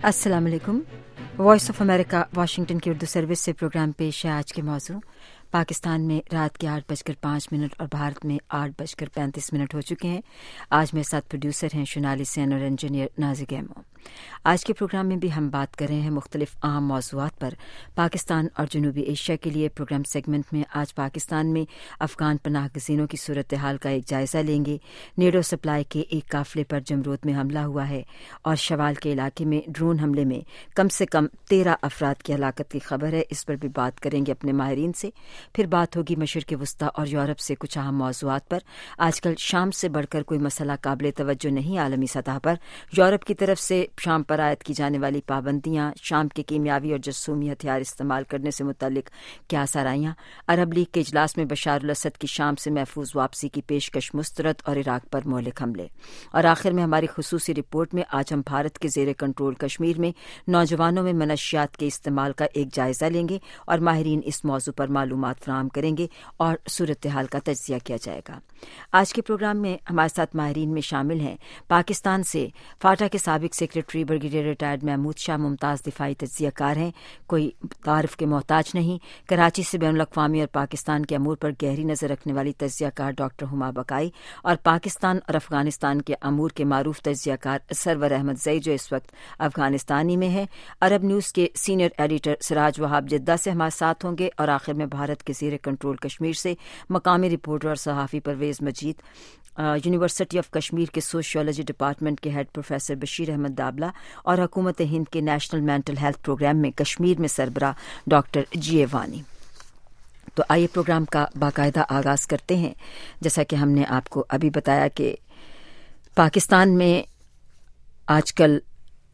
अस्सलाम वालेकुम। Voice of America Washington की उर्दू सर्विस से प्रोग्राम पेश है। आज के मौजू पाकिस्तान में रात के 8:05 और भारत में 8:35 हो चुके हैं। आज मेरे साथ प्रोड्यूसर हैं शोनाली सेन और इंजीनियर नाज़िक एमो। आज के प्रोग्राम में भी हम बात कर रहे हैं मुख्तलिफ अहम मौज़ूआत पर। पाकिस्तान और जनूबी एशिया के लिए प्रोग्राम सेगमेंट में आज पाकिस्तान में अफगान पनाह गज़ीनों की सूरत हाल का एक जायज़ा लेंगे। नेडो सप्लाई के एक काफिले पर जमरूद में हमला हुआ है और शवाल के इलाके में ड्रोन हमले में कम से कम 13 अफराद की हलाकत की खबर है। इस पर भी बात करेंगे अपने माहिरीन से। फिर बात होगी मशरिक़ वस्ता और यूरोप से कुछ अहम मौज़ूआत पर। आजकल शाम से बढ़कर कोई मसला काबिल तवज्जो नहीं आलमी सतह पर। यूरोप की तरफ से शाम पर आयद की जाने वाली पाबंदियां, शाम के कीमियावी और जसूमी हथियार इस्तेमाल करने से मुतल्लिक क्या सराहियां, अरब लीग के इजलास में बशार अल असद की शाम से महफूज वापसी की पेशकश मुस्तरद और इराक पर मौलिक हमले। और आखिर में हमारी खुसूसी रिपोर्ट में आज हम भारत के जेर कंट्रोल कश्मीर में नौजवानों में मनशियात के इस्तेमाल का एक जायजा लेंगे और माहिरीन इस मौजू पर मालूमात फराहम करेंगे और सूरत हाल का तज्जिया किया जाएगा। आज के प्रोग्राम में हमारे साथ माहिरीन में शामिल हैं पाकिस्तान से फाटा के साबिक secretary brigadier retired Mahmood Shah Mumtaz दिफाई तज्जियाकार हैं, कोई तारीफ के मोहताज नहीं। कराची से बैनुल अक़वामी और पाकिस्तान के अमूर पर गहरी नज़र रखने वाली तज्जियाकार डॉक्टर हुमा बकाई और पाकिस्तान और अफगानिस्तान के अमूर के मारूफ तज्जियाकार सरवर अहमद जई जो इस वक्त अफगानिस्तानी में है। अरब न्यूज़ के senior editor Siraj Wahab Jeddah से हमारे साथ होंगे और आखिर में भारत के ज़ेर कंट्रोल कश्मीर से मकामी रिपोर्टर और सहाफ़ी परवेज़ मजीद, यूनिवर्सिटी ऑफ कश्मीर के सोशियोलॉजी डिपार्टमेंट के हेड प्रोफेसर बशीर अहमद दाबला और हुकूमत हिंद के नेशनल मेंटल हेल्थ प्रोग्राम में कश्मीर में सरबराह डॉक्टर जी ए वानी। तो आइए प्रोग्राम का बाकायदा आगाज़ करते हैं। जैसा कि हमने आपको अभी बताया कि पाकिस्तान में आजकल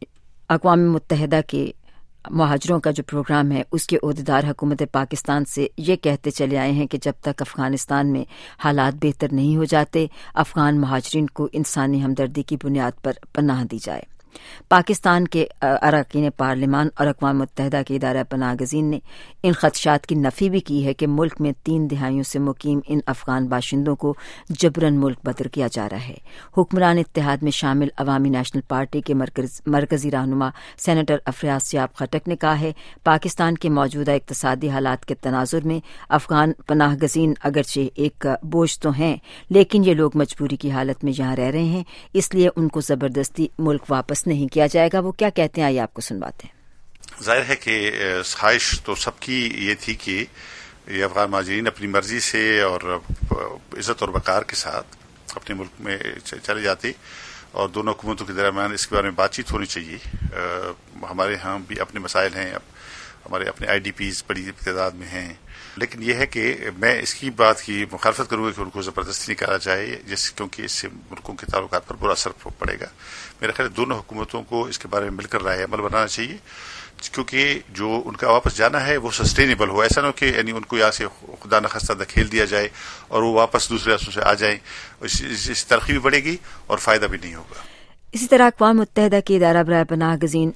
अक़वाम मुत्तहिदा के मुहाजिरों का जो प्रोग्राम है उसके ओहदेदार हुकूमत पाकिस्तान से ये कहते चले आए हैं कि जब तक अफ़गानिस्तान में हालात बेहतर नहीं हो जाते अफ़गान मुहाजिरीन को इंसानी हमदर्दी की बुनियाद पर पनाह दी जाए। पाकिस्तान के अरकान पार्लिमान और अक़वाम मुत्तहिदा के इदारा पनाह गज़ीन ने इन ख़दशात की नफ़ी भी की है कि मुल्क में 3 दिहाइयों से मुकीम इन अफ़गान बाशिंदों को जबरन मुल्क बदर किया जा रहा है। हुक्मरान इत्तेहाद में शामिल अवामी नेशनल पार्टी के मरकज़ी रहनुमा सेनेटर अफयाज सियाब खटक ने कहा है पाकिस्तान के मौजूदा इक़्तिसादी हालात के तनाजुर में अफ़गान पनाह गज़ीन अगरचे एक बोझ तो हैं लेकिन ये लोग मजबूरी की हालत में यहाँ रह रहे हैं, इसलिए उनको ज़बरदस्ती मुल्क वापस नहीं किया जाएगा। वो क्या कहते हैं आइए आपको सुनवाते हैं। जाहिर है कि ख्वाहिश तो सबकी ये थी कि ये अफगान महाजिरीन अपनी मर्जी से और इज्जत और वक़ार के साथ अपने मुल्क में चले जाते और दोनों हुकूमतों के दरमियान इसके बारे में बातचीत होनी चाहिए। हमारे यहाँ भी अपने मसाइल हैं, हमारे अपने IDPs बड़ी तादाद में हैं, लेकिन यह है कि मैं इसकी बात की मुखालफत करूँगा कि उनको ज़बरदस्ती निकाला जाए क्योंकि इससे मुल्कों के ताल्लुकात पर बुरा असर पड़ेगा। मेरा ख्याल दोनों हुकूमतों को इसके बारे में मिलकर राय अमल बनाना चाहिए क्योंकि जो उनका वापस जाना है वो सस्टेनेबल हो। ऐसा ना हो कि यानी उनको यहाँ से खुदा न खास्ता धकेल दिया जाए और वो वापस दूसरे रास्तों से आ जाएं, इससे तरक्की भी बढ़ेगी और फ़ायदा भी नहीं होगा। इसी तरह अक़वाम मुत्तहिदा के इदारा बराए पनाह गज़ीन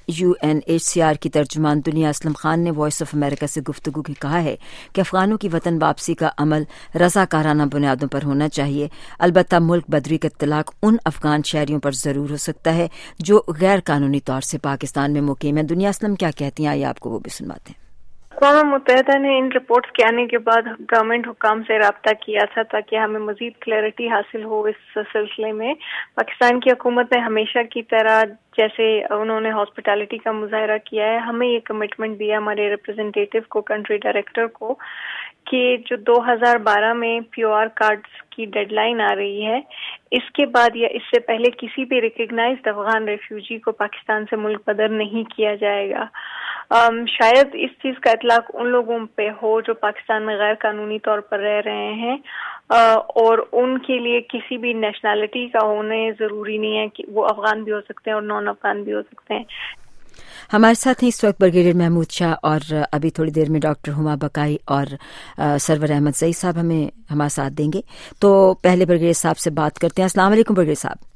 UNHCR की तर्जुमान दुनिया असलम खान ने वॉइस ऑफ अमेरिका से गुफ्तगू की कहा है कि अफ़गानों की वतन वापसी का अमल रज़ाकाराना बुनियादों पर होना चाहिए। अलबत्ता मुल्क बदरी का इत्तलाक उन अफ़गान शहरियों पर ज़रूर हो सकता है जो गैर कानूनी तौर से पाकिस्तान में मुकीम है। दुनिया असलम क्या कहती हैं आइए आपको वो भी सुनवाते हैं। अक़वाम मुत्तहिदा ने इन रिपोर्ट्स के आने के बाद गवर्नमेंट हुकाम से राब्ता किया था ताकि हमें मज़ीद क्लैरिटी हासिल हो इस सिलसिले में। पाकिस्तान की हुकूमत ने हमेशा की तरह जैसे उन्होंने हॉस्पिटैलिटी का मुजाहरा किया है, हमें ये कमिटमेंट दिया हमारे रिप्रेजेंटेटिव को, कंट्री डायरेक्टर को, कि जो 2012 में POR कार्ड्स की डेडलाइन आ रही है इसके बाद या इससे पहले किसी भी रिकग्नाइज्ड अफगान रेफ्यूजी को पाकिस्तान से मुल्क बदर नहीं किया जाएगा। शायद इस चीज़ का इतलाक उन लोगों पे हो जो पाकिस्तान में गैर कानूनी तौर पर रह रहे हैं और उनके लिए किसी भी नेशनैलिटी का होने ज़रूरी नहीं है कि वो अफगान भी हो सकते हैं और नॉन अफगान भी हो सकते हैं। हमारे साथ हैं इस वक्त ब्रिगेडियर महमूद शाह और अभी थोड़ी देर में डॉक्टर हुमा बकाई और सरवर अहमद जई साहब हमारे साथ देंगे। तो पहले ब्रिगेडियर साहब से बात करते हैं। अस्सलाम वालेकुम ब्रिगेडियर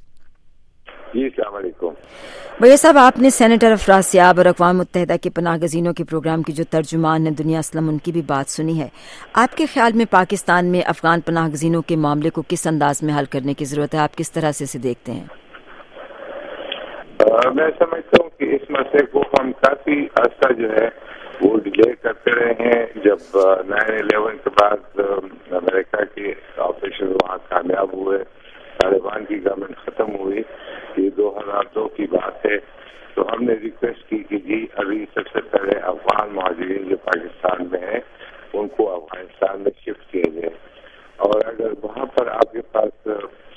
साहब। जी अस्सलाम वालेकुम। भैया साहब, आपने सेनेटर अफयाज सियाब और अक़वाम मुत्तहिदा के पनाह गज़ीनों के प्रोग्राम की जो तर्जुमान है दुनिया असलम, उनकी भी बात सुनी है। आपके ख्याल में पाकिस्तान में अफ़गान पनाह गज़ीनों के मामले को किस अंदाज में हल करने की ज़रूरत है? आप किस तरह से इसे देखते हैं? میں سمجھتا ہوں کہ اس مسئلے کو ہم کافی عرصہ جو ہے وہ ڈیلے کرتے رہے ہیں. جب 9/11 کے بعد امریکہ کے آپریشن وہاں کامیاب ہوئے, طالبان کی گورنمنٹ ختم ہوئی, یہ 2002 کی بات ہے, تو ہم نے ریکویسٹ کی کہ جی ابھی سب سے پہلے افغان مہاجرین جو پاکستان میں ہیں ان کو افغانستان میں شفٹ کیا جائے, اور اگر وہاں پر آپ کے پاس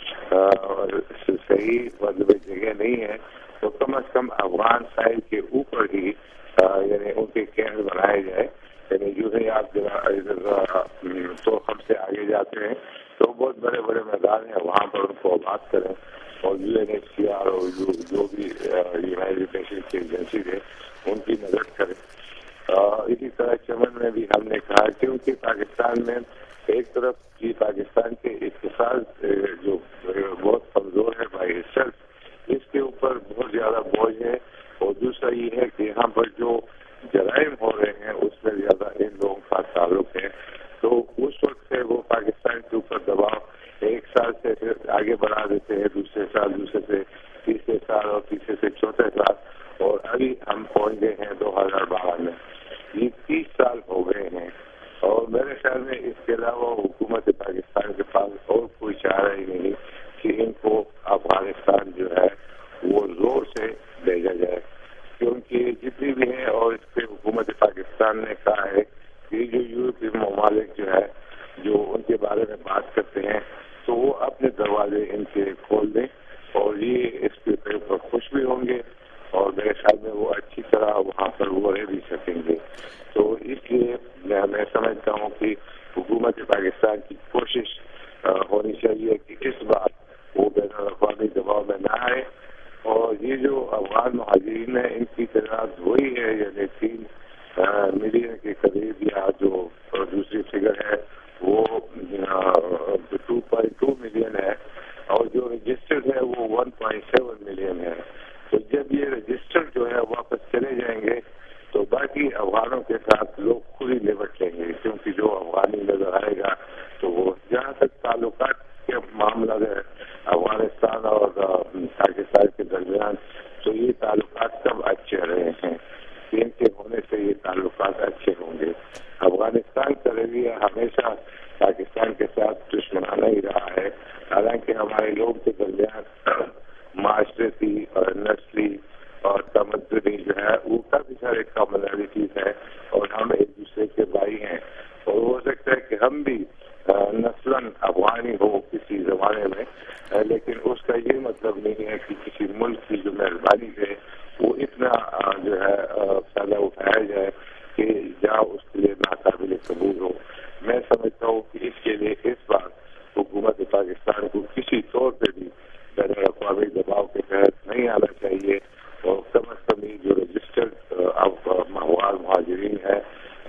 صحیح مطلب جگہ نہیں ہے تو کم از کم افغان ساحل کے اوپر ہی یعنی ان کے کیمپ بنائے جائے. یعنی جو ہے آپ تو ہم سے آگے جاتے ہیں تو بہت بڑے بڑے میدان ہیں, وہاں پر ان کو آباد کریں, اور UNHCR اور جو بھی یونائٹیڈ نیشن کی ایجنسی ہے ان کی مدد کریں. اسی طرح چمن میں بھی ہم نے کہا کیونکہ پاکستان میں ایک طرف کی پاکستان کے اقتصاد جو بہت کمزور ہے بائی سیلف, اس کے اوپر بہت زیادہ بوجھ ہے, اور دوسرا یہ ہے کہ یہاں پر جو جرائم ہو رہے ہیں اس میں زیادہ ان لوگوں کا تعلق ہے. تو اس وقت سے وہ پاکستان کے اوپر دباؤ ایک سال سے پھر آگے بڑھا دیتے ہیں, دوسرے سال, دوسرے سے تیسرے سال, اور تیسرے سے چوتھے سال, اور ابھی ہم پہنچ گئے ہیں 2012 میں. یہ 30 سال ہو گئے ہیں, اور میرے خیال میں اس کے علاوہ حکومت پاکستان کے پاس اور کوئی چارہ ہی نہیں کہ ان کو افغانستان جو ہے وہ زور سے بھیجا جائے, کیونکہ جتنی بھی ہیں, اور اس پہ حکومت پاکستان نے کہا ہے کہ جو یورپی ممالک جو ہے جو ان کے بارے میں بات کرتے ہیں تو وہ اپنے دروازے ان کے کھول دیں, اور یہ اس کے اوپر خوش بھی ہوں گے, اور میرے خیال میں وہ اچھی طرح وہاں پر وہ رہ بھی سکیں گے. تو اس لیے میں سمجھتا ہوں کہ حکومت پاکستان کی کوشش ہونی چاہیے کہ اس بار وہ بین الاقوامی دباؤ میں نہ آئے, اور یہ جو افغان مہاجرین ہیں ان کی تعداد وہی ہے, یعنی 3 ملین کے قریب, یا جو دوسری فگر ہے وہ 2.2 ملین ہے, اور جو رجسٹرڈ ہے وہ 1.7 ملین ہے. تو جب یہ رجسٹرڈ جو ہے واپس چلے جائیں گے تو باقی افغانوں کے ساتھ لوگ خود ہی نپٹ لیں گے, کیونکہ جو افغانی نظر آئے گا تو وہ جہاں تک تعلقات کے معاملہ ہے افغانستان اور پاکستان کے درمیان, تو یہ تعلقات سب اچھے رہے ہیں, ان کے ہونے سے یہ تعلقات اچھے ہوں گے. افغانستان کا رویہ ہمیشہ پاکستان کے ساتھ دشمنانہ ہی رہا ہے, حالانکہ ہمارے لوگ کے درمیان معاشرتی اور نسلی اور تمدنی جو ہے وہ کافی سارے کامنالٹیز ہیں, اور ہم ایک دوسرے کے بھائی ہیں, اور ہو سکتا ہے کہ ہم بھی نسلاً افغانی ہو کسی زمانے میں, لیکن اس کا یہ مطلب نہیں ہے کہ کسی ملک کی جو مہربانی ہے وہ اتنا جو ہے فائدہ اٹھایا جائے کہ جہاں اس کے لیے ناقابل قبول ہو. میں سمجھتا ہوں کہ اس کے لیے اس بار حکومت پاکستان کو کسی طور پہ بھی بین الاقوامی دباؤ کے تحت نہیں آنا چاہیے, اور کم از کم جو رجسٹرڈ مہاجرین ہے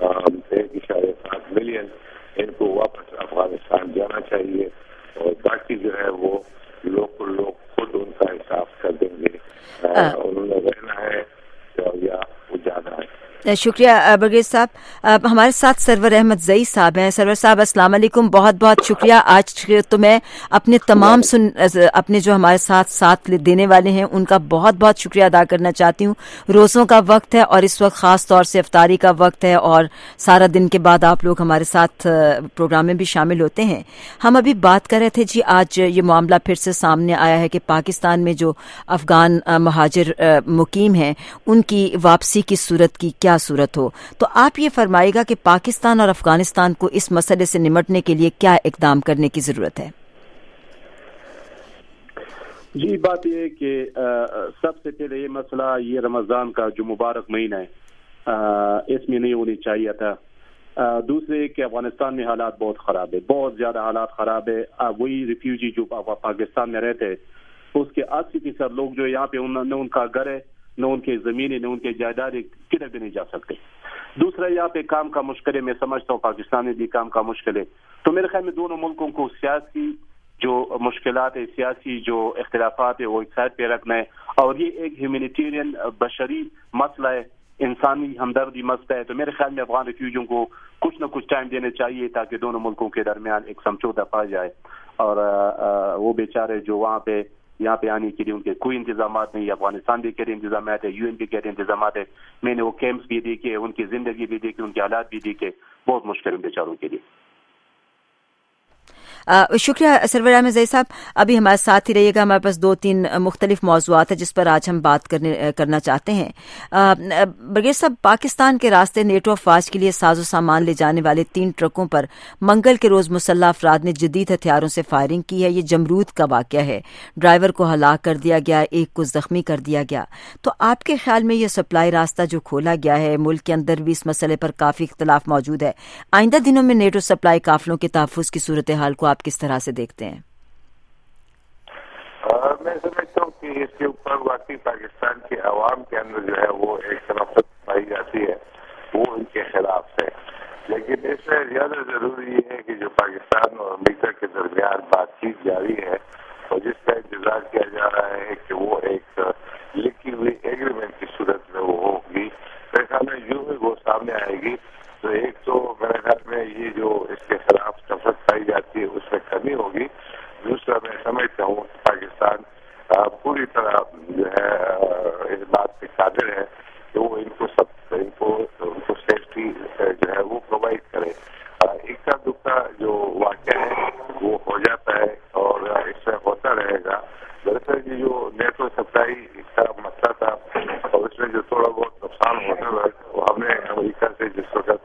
1.7 ملین, ان کو واپس افغانستان جانا چاہیے, اور باقی جو ہے وہ لوگ خود ان کا حساب کر دیں گے, انہوں نے رہنا ہے یا وہ جانا ہے. شکریہ برگیز صاحب. ہمارے ساتھ سرور احمد زئی صاحب ہیں. سرور صاحب السلام علیکم, بہت بہت شکریہ. آج تو میں اپنے تمام اپنے جو ہمارے ساتھ دینے والے ہیں ان کا بہت بہت شکریہ ادا کرنا چاہتی ہوں. روزوں کا وقت ہے اور اس وقت خاص طور سے افطاری کا وقت ہے, اور سارا دن کے بعد آپ لوگ ہمارے ساتھ پروگرام میں بھی شامل ہوتے ہیں. ہم ابھی بات کر رہے تھے جی, آج یہ معاملہ پھر سے سامنے آیا ہے کہ پاکستان میں جو افغان مہاجر مقیم ہیں ان کی واپسی کی صورت کی کیا صورت ہو. تو آپ یہ فرمائے گا کہ پاکستان اور افغانستان کو اس مسئلے سے نمٹنے کے لیے کیا اقدام کرنے کی ضرورت ہے؟ جی, بات یہ ہے کہ سب سے پہلے یہ مسئلہ یہ رمضان کا جو مبارک مہینہ ہے اس میں نہیں ہونی چاہیے تھا. دوسرے کہ افغانستان میں حالات بہت خراب ہے, بہت زیادہ حالات خراب ہے. وہی ریفیوجی جو پاکستان میں رہتے اس کے 80% لوگ جو یہاں پہ نہ ان کا گھر ہے, نہ ان کے زمینیں, نہ ان کے جائیداد, کدھر بھی نہیں جا سکتے. دوسرا یہاں پہ کام کا مشکل ہے, میں سمجھتا ہوں پاکستان میں بھی کام کا مشکل ہے. تو میرے خیال میں دونوں ملکوں کو سیاسی جو مشکلات ہے, سیاسی جو اختلافات ہے وہ ایک سائڈ پہ رکھنا ہے, اور یہ ایک ہیومینیٹیرین بشری مسئلہ ہے, انسانی ہمدردی مسئلہ ہے. تو میرے خیال میں افغان ریفیوجیوں کو کچھ نہ کچھ ٹائم دینا چاہیے تاکہ دونوں ملکوں کے درمیان ایک سمجھوتا پا جائے, اور وہ بیچارے جو وہاں پہ यहाँ पे आने के लिए उनके कोई इंतजामात नहीं। अफगानिस्तान भी कह रहे इंतजामात है, UN भी कह रहे इंतजामात है। मैंने वो कैंप्स भी देखे, उनकी जिंदगी भी देखी, उनके हालात भी देखे, बहुत मुश्किल है बेचारों के लिए। शुक्रिया सरवर अहमद ज़ई साहब, अभी हमारे साथ ही रहिएगा। हमारे पास 2-3 मुख्तलिफ मौज़ूआत हैं जिस पर आज हम बात करना चाहते हैं। बरगेर साहब, पाकिस्तान के रास्ते नेटो अफवाज के लिए साजो सामान ले जाने वाले 3 ट्रकों पर मंगल के रोज मुसल्लह अफराद ने जदीद हथियारों से फायरिंग की है। ये जमरूद का वाक़या है, ड्राइवर को हलाक कर दिया गया, एक को जख्मी कर दिया गया। तो आपके ख्याल में ये सप्लाई रास्ता जो खोला गया है, मुल्क के अंदर भी इस मसले पर काफ़ी इख्तलाफ मौजूद है, आइंदा दिनों में नेटो सप्लाई काफिलों के तहफ़्फ़ुज़ की सूरत हाल को आप किस तरह से देखते हैं? मैं समझता हूँ कि इसके ऊपर वाकई पाकिस्तान के अवाम के अंदर जो है वो एक नफरत पाई जाती है, वो इनके खिलाफ है। लेकिन इससे ज्यादा जरूरी ये है कि जो पाकिस्तान और अमेरिका के दरमियान बातचीत जारी है और जिसका इंतजार किया जा रहा है कि वो एक लिखी हुई एग्रीमेंट की सूरत में वो होगी, मेरे ख्याल में यूं ही वो सामने आएगी। तो एक तो मेरे ख्याल में ये जो इसके खिलाफ नफरत पाई जाती है उसमें कमी होगी। दूसरा, मैं समझता हूँ पाकिस्तान पूरी तरह जो है इस बात पे काबिल है कि वो उनको सेफ्टी जो है वो प्रोवाइड करे। इक्का दुक्का जो वाक़या है वो हो जाता है और इससे होता रहेगा। दरअसल ये जो नेटो सप्लाई का मसला था और उसमें जो थोड़ा बहुत नुकसान होने लगा, वो हमने अमेरिका से जिस वक्त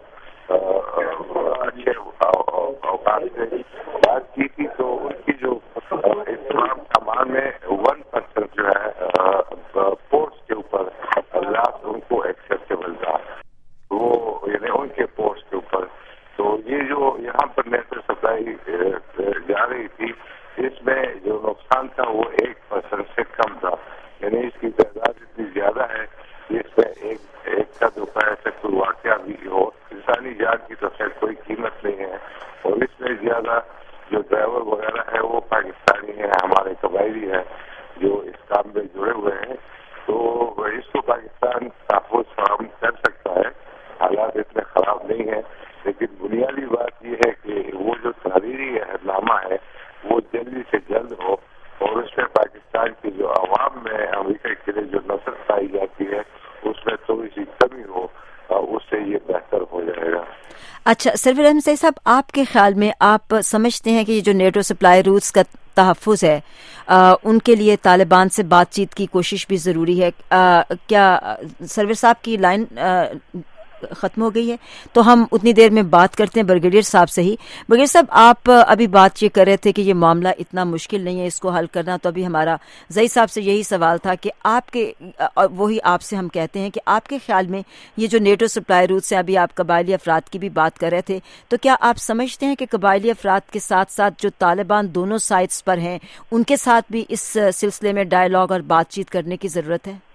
अच्छे अवकाश से बात की थी तो उनकी जो इस तमाम सामान में 1% जो है पोर्ट्स के ऊपर लास्ट उनको एक्सेप्टेबल था, वो यानी उनके पोर्ट्स के ऊपर। तो ये जो यहाँ पर नेटो सप्लाई जा रही थी, इसमें जो नुकसान था वो 1% से कम था। यानी इसकी तादाद इतनी ज्यादा है, इसमें एक का दुखा ऐसा कोई वाक़या भी हो, इंसानी जान की तो खैर कोई कीमत नहीं है। और इसमें ज्यादा जो ड्राइवर वगैरह है वो पाकिस्तानी है, हमारे कबायली है जो इस काम में जुड़े हुए हैं। तो इसको पाकिस्तान तहफ़्फ़ुज़ फराहम कर सकता है, हालात इतने खराब नहीं है। लेकिन बुनियादी बात यह है कि वो जो तहरीरी अहदनामा है वो जल्दी से जल्द हो और उसमें पाकिस्तान की जो अवाम में अमेरिका के लिए जो नफरत पाई जाती है उसमें थोड़ी सी कमी हो, उससे ये बेहतर हो जाएगा। अच्छा सरवर अहमद ज़ई साहब, आपके ख्याल में आप समझते हैं कि ये जो नेटो सप्लाई रूट्स का तहफ़्फ़ुज़ है, उनके लिए तालिबान से बातचीत की कोशिश भी ज़रूरी है? क्या सरवर साहब की लाइन ख़त्म हो गई है? तो हम उतनी देर में बात करते हैं ब्रिगेडियर साहब से ही। ब्रिगेडियर साहब, आप अभी बात ये कर रहे थे कि ये मामला इतना मुश्किल नहीं है इसको हल करना, तो अभी हमारा ज़ई साहब से यही सवाल था कि वही आपसे हम कहते हैं कि आपके ख्याल में ये जो नेटो सप्लाई रूट से, अभी आप कबायली अफराद की भी बात कर रहे थे, तो क्या आप समझते हैं कि कबायली अफराद के साथ साथ जो तालिबान दोनों साइड्स पर हैं उनके साथ भी इस सिलसिले में डायलॉग और बातचीत करने की ज़रूरत है?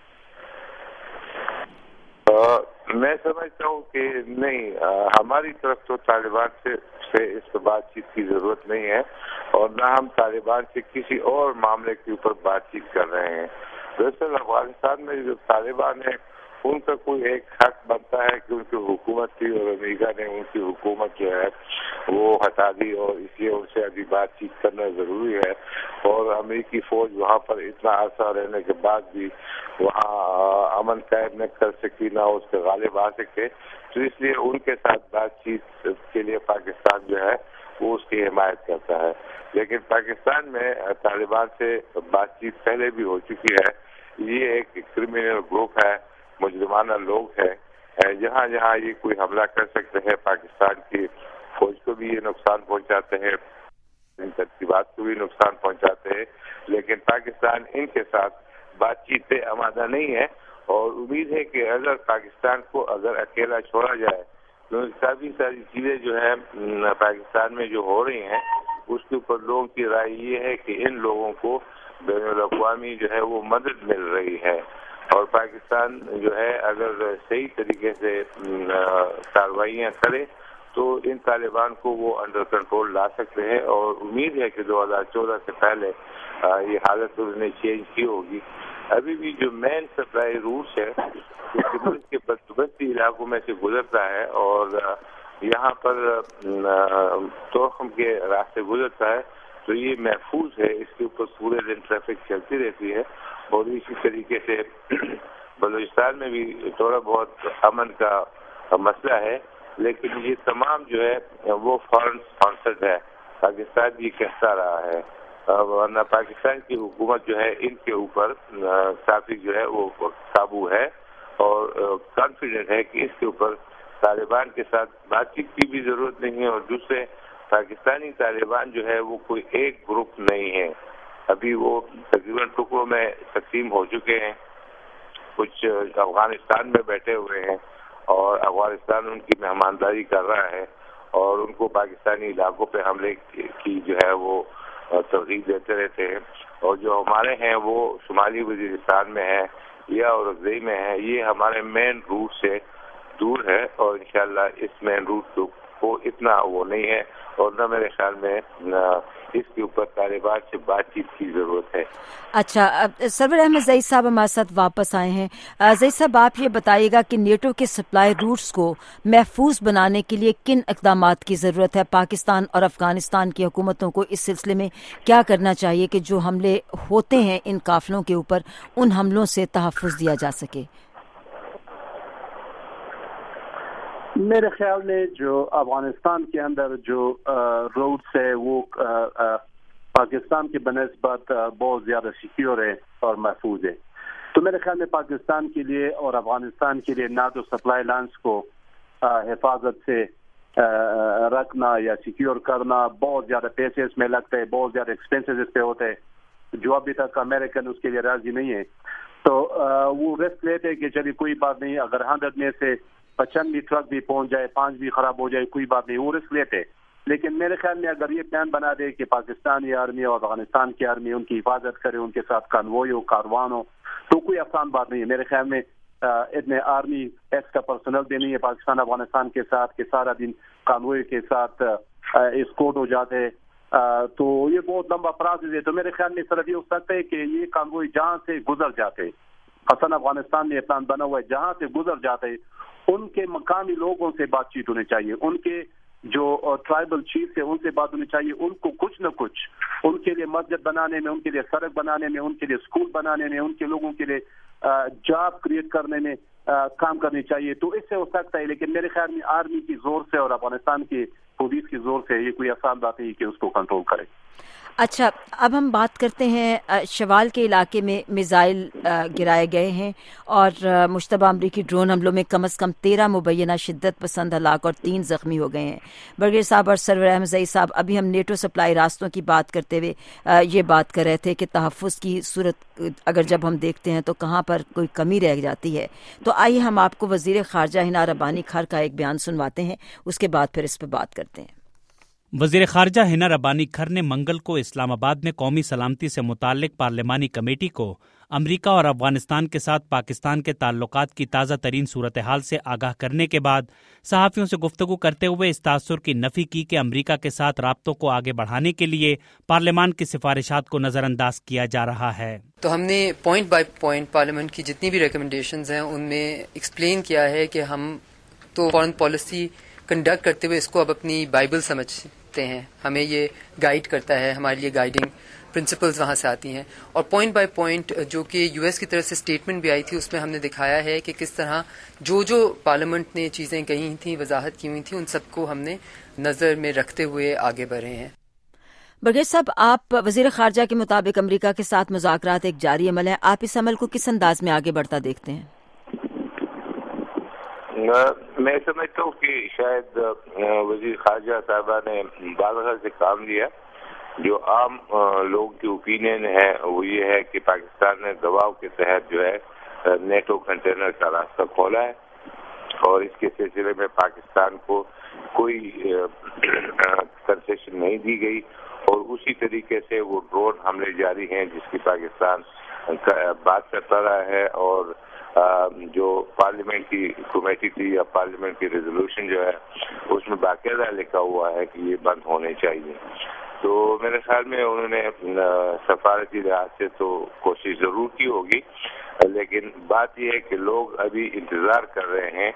मैं समझता हूँ कि नहीं, हमारी तरफ तो तालिबान से इस पर बातचीत की जरूरत नहीं है और न हम तालिबान से किसी और मामले के ऊपर बातचीत कर रहे हैं। दरअसल अफगानिस्तान में जो तालिबान है उनका कोई एक हक बनता है कि उनकी हुकूमत थी और अमेरिका ने उनकी हुकूमत जो है वो हटा दी और इसलिए उनसे अभी बातचीत करना जरूरी है। और अमेरिकी फौज वहाँ पर इतना अर्सा रहने के बाद भी वहाँ अमन कायम न कर सकी, ना उस पर गालिब आ सके, तो इसलिए उनके साथ बातचीत के लिए पाकिस्तान जो है वो उसकी हिमायत करता है। लेकिन पाकिस्तान में तालिबान से बातचीत पहले भी हो चुकी है। ये एक क्रिमिनल ग्रुप है, मुजरिमाना लोग हैं, जहाँ जहाँ ये कोई हमला कर सकते हैं पाकिस्तान की फौज को भी ये नुकसान पहुँचाते हैं, इन तरतीबात को भी नुकसान पहुँचाते हैं। लेकिन पाकिस्तान इनके साथ बातचीत पे आमादा नहीं है और उम्मीद है कि अगर पाकिस्तान को अगर अकेला छोड़ा जाए तो काफ़ी सारी चीज़ें जो है पाकिस्तान में जो हो रही हैं उसके ऊपर लोगों की राय ये है कि इन लोगों को बैनुल-अक़वामी जो है वो मदद मिल रही है और पाकिस्तान जो है अगर सही तरीके से कार्रवाइयाँ करे तो इन तालिबान को वो अंडर कंट्रोल ला सकते हैं और उम्मीद है कि 2014 से पहले ये हालत उन्होंने चेंज की होगी। अभी भी जो मेन सप्लाई रूट्स है मुल्क के बस्ती इलाकों में से गुजरता है और यहाँ पर तोरखम के रास्ते गुजरता है, تو یہ محفوظ ہے، اس کے اوپر پورے دن ٹریفک چلتی رہتی ہے. اور اسی طریقے سے بلوچستان میں بھی تھوڑا بہت امن کا مسئلہ ہے، لیکن یہ تمام جو ہے وہ فارن اسپانسرڈ ہے. پاکستان بھی کہتا رہا ہے، ورنہ پاکستان کی حکومت جو ہے ان کے اوپر کافی جو ہے وہ قابو ہے اور کانفیڈنٹ ہے کہ اس کے اوپر طالبان کے ساتھ بات چیت کی بھی ضرورت نہیں ہے. اور دوسرے پاکستانی طالبان جو ہے وہ کوئی ایک گروپ نہیں ہے، ابھی وہ تقریباً ٹکڑوں میں تقسیم ہو چکے ہیں. کچھ افغانستان میں بیٹھے ہوئے ہیں اور افغانستان ان کی مہمانداری کر رہا ہے اور ان کو پاکستانی علاقوں پہ حملے کی جو ہے وہ ترغیب دیتے رہتے ہیں. اور جو ہمارے ہیں وہ شمالی وزیرستان میں ہے یا اورزئی میں ہے، یہ ہمارے مین روٹ سے دور ہے اور انشاءاللہ اس مین روٹ کو اتنا وہ نہیں ہے اور نہ میرے خیال میں اس کے اوپر طالبان سے بات چیت کی ضرورت ہے. اچھا، سرور احمد زئی صاحب ہمارے ساتھ واپس آئے ہیں. زئی صاحب، آپ یہ بتائیے گا کہ نیٹو کے سپلائی روٹس کو محفوظ بنانے کے لیے کن اقدامات کی ضرورت ہے؟ پاکستان اور افغانستان کی حکومتوں کو اس سلسلے میں کیا کرنا چاہیے کہ جو حملے ہوتے ہیں ان قافلوں کے اوپر، ان حملوں سے تحفظ دیا جا سکے؟ میرے خیال میں جو افغانستان کے اندر جو روڈس ہے وہ پاکستان کے بنسبت بہت زیادہ سیکیور ہے اور محفوظ ہے. تو میرے خیال میں پاکستان کے لیے اور افغانستان کے لیے نہ تو سپلائی لائنس کو حفاظت سے رکھنا یا سیکیور کرنا بہت زیادہ پیسے اس میں لگتے ہیں، بہت زیادہ ایکسپینسز اس پہ ہوتے ہیں جو ابھی تک امریکن اس کے لیے راضی نہیں ہے. تو وہ رسک لیتے ہیں کہ چلیے کوئی بات نہیں، اگر 100 میں سے 95 ٹرک بھی پہنچ جائے، 5 بھی خراب ہو جائے، کوئی بات نہیں، وہ رسک لیتے. لیکن میرے خیال میں اگر یہ پلان بنا دے کہ پاکستانی آرمی اور افغانستان کی آرمی ان کی حفاظت کرے، ان کے ساتھ کانوئی ہو، کاروان ہو، تو کوئی آسان بات نہیں ہے. میرے خیال میں اتنے آرمی ایکس کا پرسنل بھی نہیں ہے پاکستان افغانستان کے ساتھ کہ سارا دن کانوئی کے ساتھ اسکورٹ ہو جاتے. تو یہ بہت لمبا پروسیس ہے. تو میرے خیال میں صرف یہ ہو سکتا ہے کہ یہ کانوئی جہاں سے گزر جاتے، حسن افغانستان میں یہ پلان بنا ہوا ہے، جہاں سے گزر جاتے ان کے مقامی لوگوں سے بات چیت ہونی چاہیے، ان کے جو ٹرائبل چیف ہے ان سے بات ہونی چاہیے. ان کو کچھ نہ کچھ ان کے لیے مسجد بنانے میں، ان کے لیے سڑک بنانے میں، ان کے لیے اسکول بنانے میں، ان کے لوگوں کے لیے جاب کریٹ کرنے میں کام کرنی چاہیے. تو اس سے ہو سکتا ہے، لیکن میرے خیال میں آرمی کی زور سے اور افغانستان کی پولیس کی زور سے یہ کوئی آسان بات نہیں کہ اس کو کنٹرول کرے. اچھا، اب ہم بات کرتے ہیں شوال کے علاقے میں میزائل گرائے گئے ہیں اور مشتبہ امریکی ڈرون حملوں میں کم از کم 13 مبینہ شدت پسند ہلاک اور 3 زخمی ہو گئے ہیں. برگیڈیئر صاحب اور سرور احمد زئی صاحب، ابھی ہم نیٹو سپلائی راستوں کی بات کرتے ہوئے یہ بات کر رہے تھے کہ تحفظ کی صورت اگر جب ہم دیکھتے ہیں تو کہاں پر کوئی کمی رہ جاتی ہے. تو آئیے ہم آپ کو وزیر خارجہ ہنا ربانی کھر کا ایک بیان سنواتے ہیں، اس کے بعد پھر اس پہ بات کرتے ہیں. وزیر خارجہ ہنا ربانی کھر نے منگل کو اسلام آباد میں قومی سلامتی سے متعلق پارلیمانی کمیٹی کو امریکہ اور افغانستان کے ساتھ پاکستان کے تعلقات کی تازہ ترین صورتحال سے آگاہ کرنے کے بعد صحافیوں سے گفتگو کرتے ہوئے اس تاثر کی نفی کی کہ امریکہ کے ساتھ رابطوں کو آگے بڑھانے کے لیے پارلیمان کی سفارشات کو نظر انداز کیا جا رہا ہے. تو ہم نے پوائنٹ بائی پوائنٹ پارلیمنٹ کی جتنی بھی ریکمنڈیشنز ہیں ان میں ایکسپلین کیا ہے کہ ہم تو فارن پالیسی کنڈکٹ کرتے ہوئے اس کو اب اپنی بائبل سمجھتے ہیں. ہمیں یہ گائیڈ کرتا ہے، ہمارے لیے گائیڈنگ پرنسپلز وہاں سے آتی ہیں. اور پوائنٹ بائی پوائنٹ جو کہ یو ایس کی طرف سے اسٹیٹمنٹ بھی آئی تھی اس میں ہم نے دکھایا ہے کہ کس طرح جو پارلیمنٹ نے چیزیں کہی تھیں، وضاحت کی ہوئی تھیں، ان سب کو ہم نے نظر میں رکھتے ہوئے آگے بڑھے ہیں. برگیڈیئر صاحب، آپ وزیر خارجہ کے مطابق امریکہ کے ساتھ مذاکرات ایک جاری عمل ہے. آپ اس عمل کو کس انداز میں آگے بڑھتا دیکھتے ہیں؟ میں سمجھتا ہوں کہ شاید وزیر خارجہ صاحبہ نے بالغ سے کام لیا. جو عام لوگوں کی اوپینین ہے وہ یہ ہے کہ پاکستان نے دباؤ کے تحت جو ہے نیٹو کنٹینر کا راستہ کھولا ہے اور اس کے سلسلے میں پاکستان کو کوئی کنسیشن نہیں دی گئی اور اسی طریقے سے وہ ڈرون حملے جاری ہیں جس کی پاکستان بات کرتا رہا ہے. اور جو پارلیمنٹ کی کمیٹی تھی یا پارلیمنٹ کی ریزولوشن جو ہے اس میں باقاعدہ لکھا ہوا ہے کہ یہ بند ہونے چاہیے. تو میرے خیال میں انہوں نے سفارتی لحاظ سے تو کوشش ضرور کی ہوگی، لیکن بات یہ ہے کہ لوگ ابھی انتظار کر رہے ہیں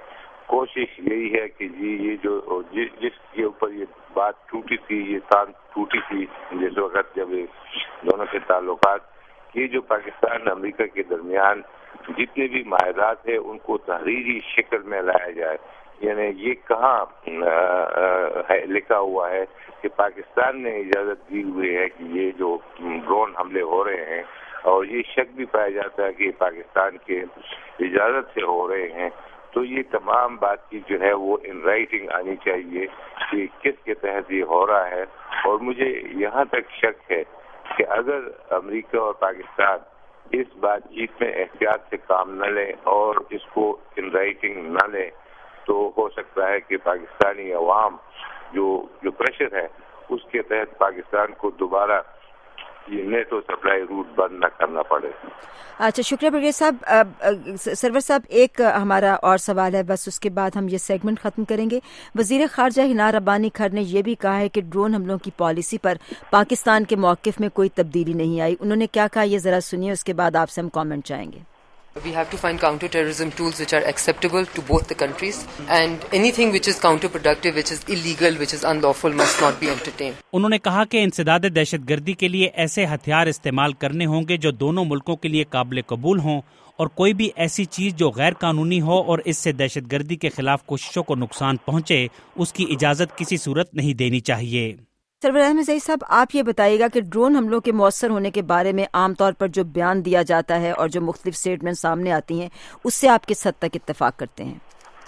کوشش یہی ہے کہ جی یہ جو جس کے اوپر یہ بات ٹوٹی تھی، یہ تان ٹوٹی تھی جس وقت جب دونوں کے تعلقات، یہ جو پاکستان امریکہ کے درمیان جتنے بھی معاہدات ہیں ان کو تحریری شکل میں لایا جائے. یعنی یہ کہاں لکھا ہوا ہے کہ پاکستان نے اجازت دی ہوئی ہے کہ یہ جو ڈرون حملے ہو رہے ہیں، اور یہ شک بھی پایا جاتا ہے کہ پاکستان کے اجازت سے ہو رہے ہیں، تو یہ تمام بات چیت جو ہے وہ ان رائٹنگ آنی چاہیے کہ کس کے تحت یہ ہو رہا ہے. اور مجھے یہاں تک شک ہے کہ اگر امریکہ اور پاکستان اس بات چیت میں احتیاط سے کام نہ لیں اور اس کو ان رائٹنگ نہ لیں، تو ہو سکتا ہے کہ پاکستانی عوام جو پریشر ہے اس کے تحت پاکستان کو دوبارہ یہ نیٹو سپلائی روٹ بند نہ کرنا پڑے. اچھا، شکریہ برگیڈیئر صاحب. سرور صاحب، ایک ہمارا اور سوال ہے، بس اس کے بعد ہم یہ سیگمنٹ ختم کریں گے. وزیر خارجہ ہنا ربانی کھر نے یہ بھی کہا ہے کہ ڈرون حملوں کی پالیسی پر پاکستان کے موقف میں کوئی تبدیلی نہیں آئی. انہوں نے کیا کہا، یہ ذرا سنیے، اس کے بعد آپ سے ہم کامنٹ چاہیں گے. We have to find counter-terrorism tools which are acceptable to both the countries, and anything which is counterproductive, which is illegal, which is unlawful, must not be entertained. انہوں نے کہا کہ انسداد دہشت گردی کے لیے ایسے ہتھیار استعمال کرنے ہوں گے جو دونوں ملکوں کے لیے قابل قبول ہوں، اور کوئی بھی ایسی چیز جو غیر قانونی ہو اور اس سے دہشت گردی کے خلاف کوششوں کو نقصان پہنچے، اس کی اجازت کسی صورت نہیں دینی چاہیے. سرور احمد زئی صاحب، آپ یہ بتائیے گا کہ ڈرون حملوں کے مؤثر ہونے کے بارے میں عام طور پر جو بیان دیا جاتا ہے اور جو مختلف اسٹیٹمنٹ سامنے آتی ہیں، اس سے آپ کس حد تک اتفاق کرتے ہیں؟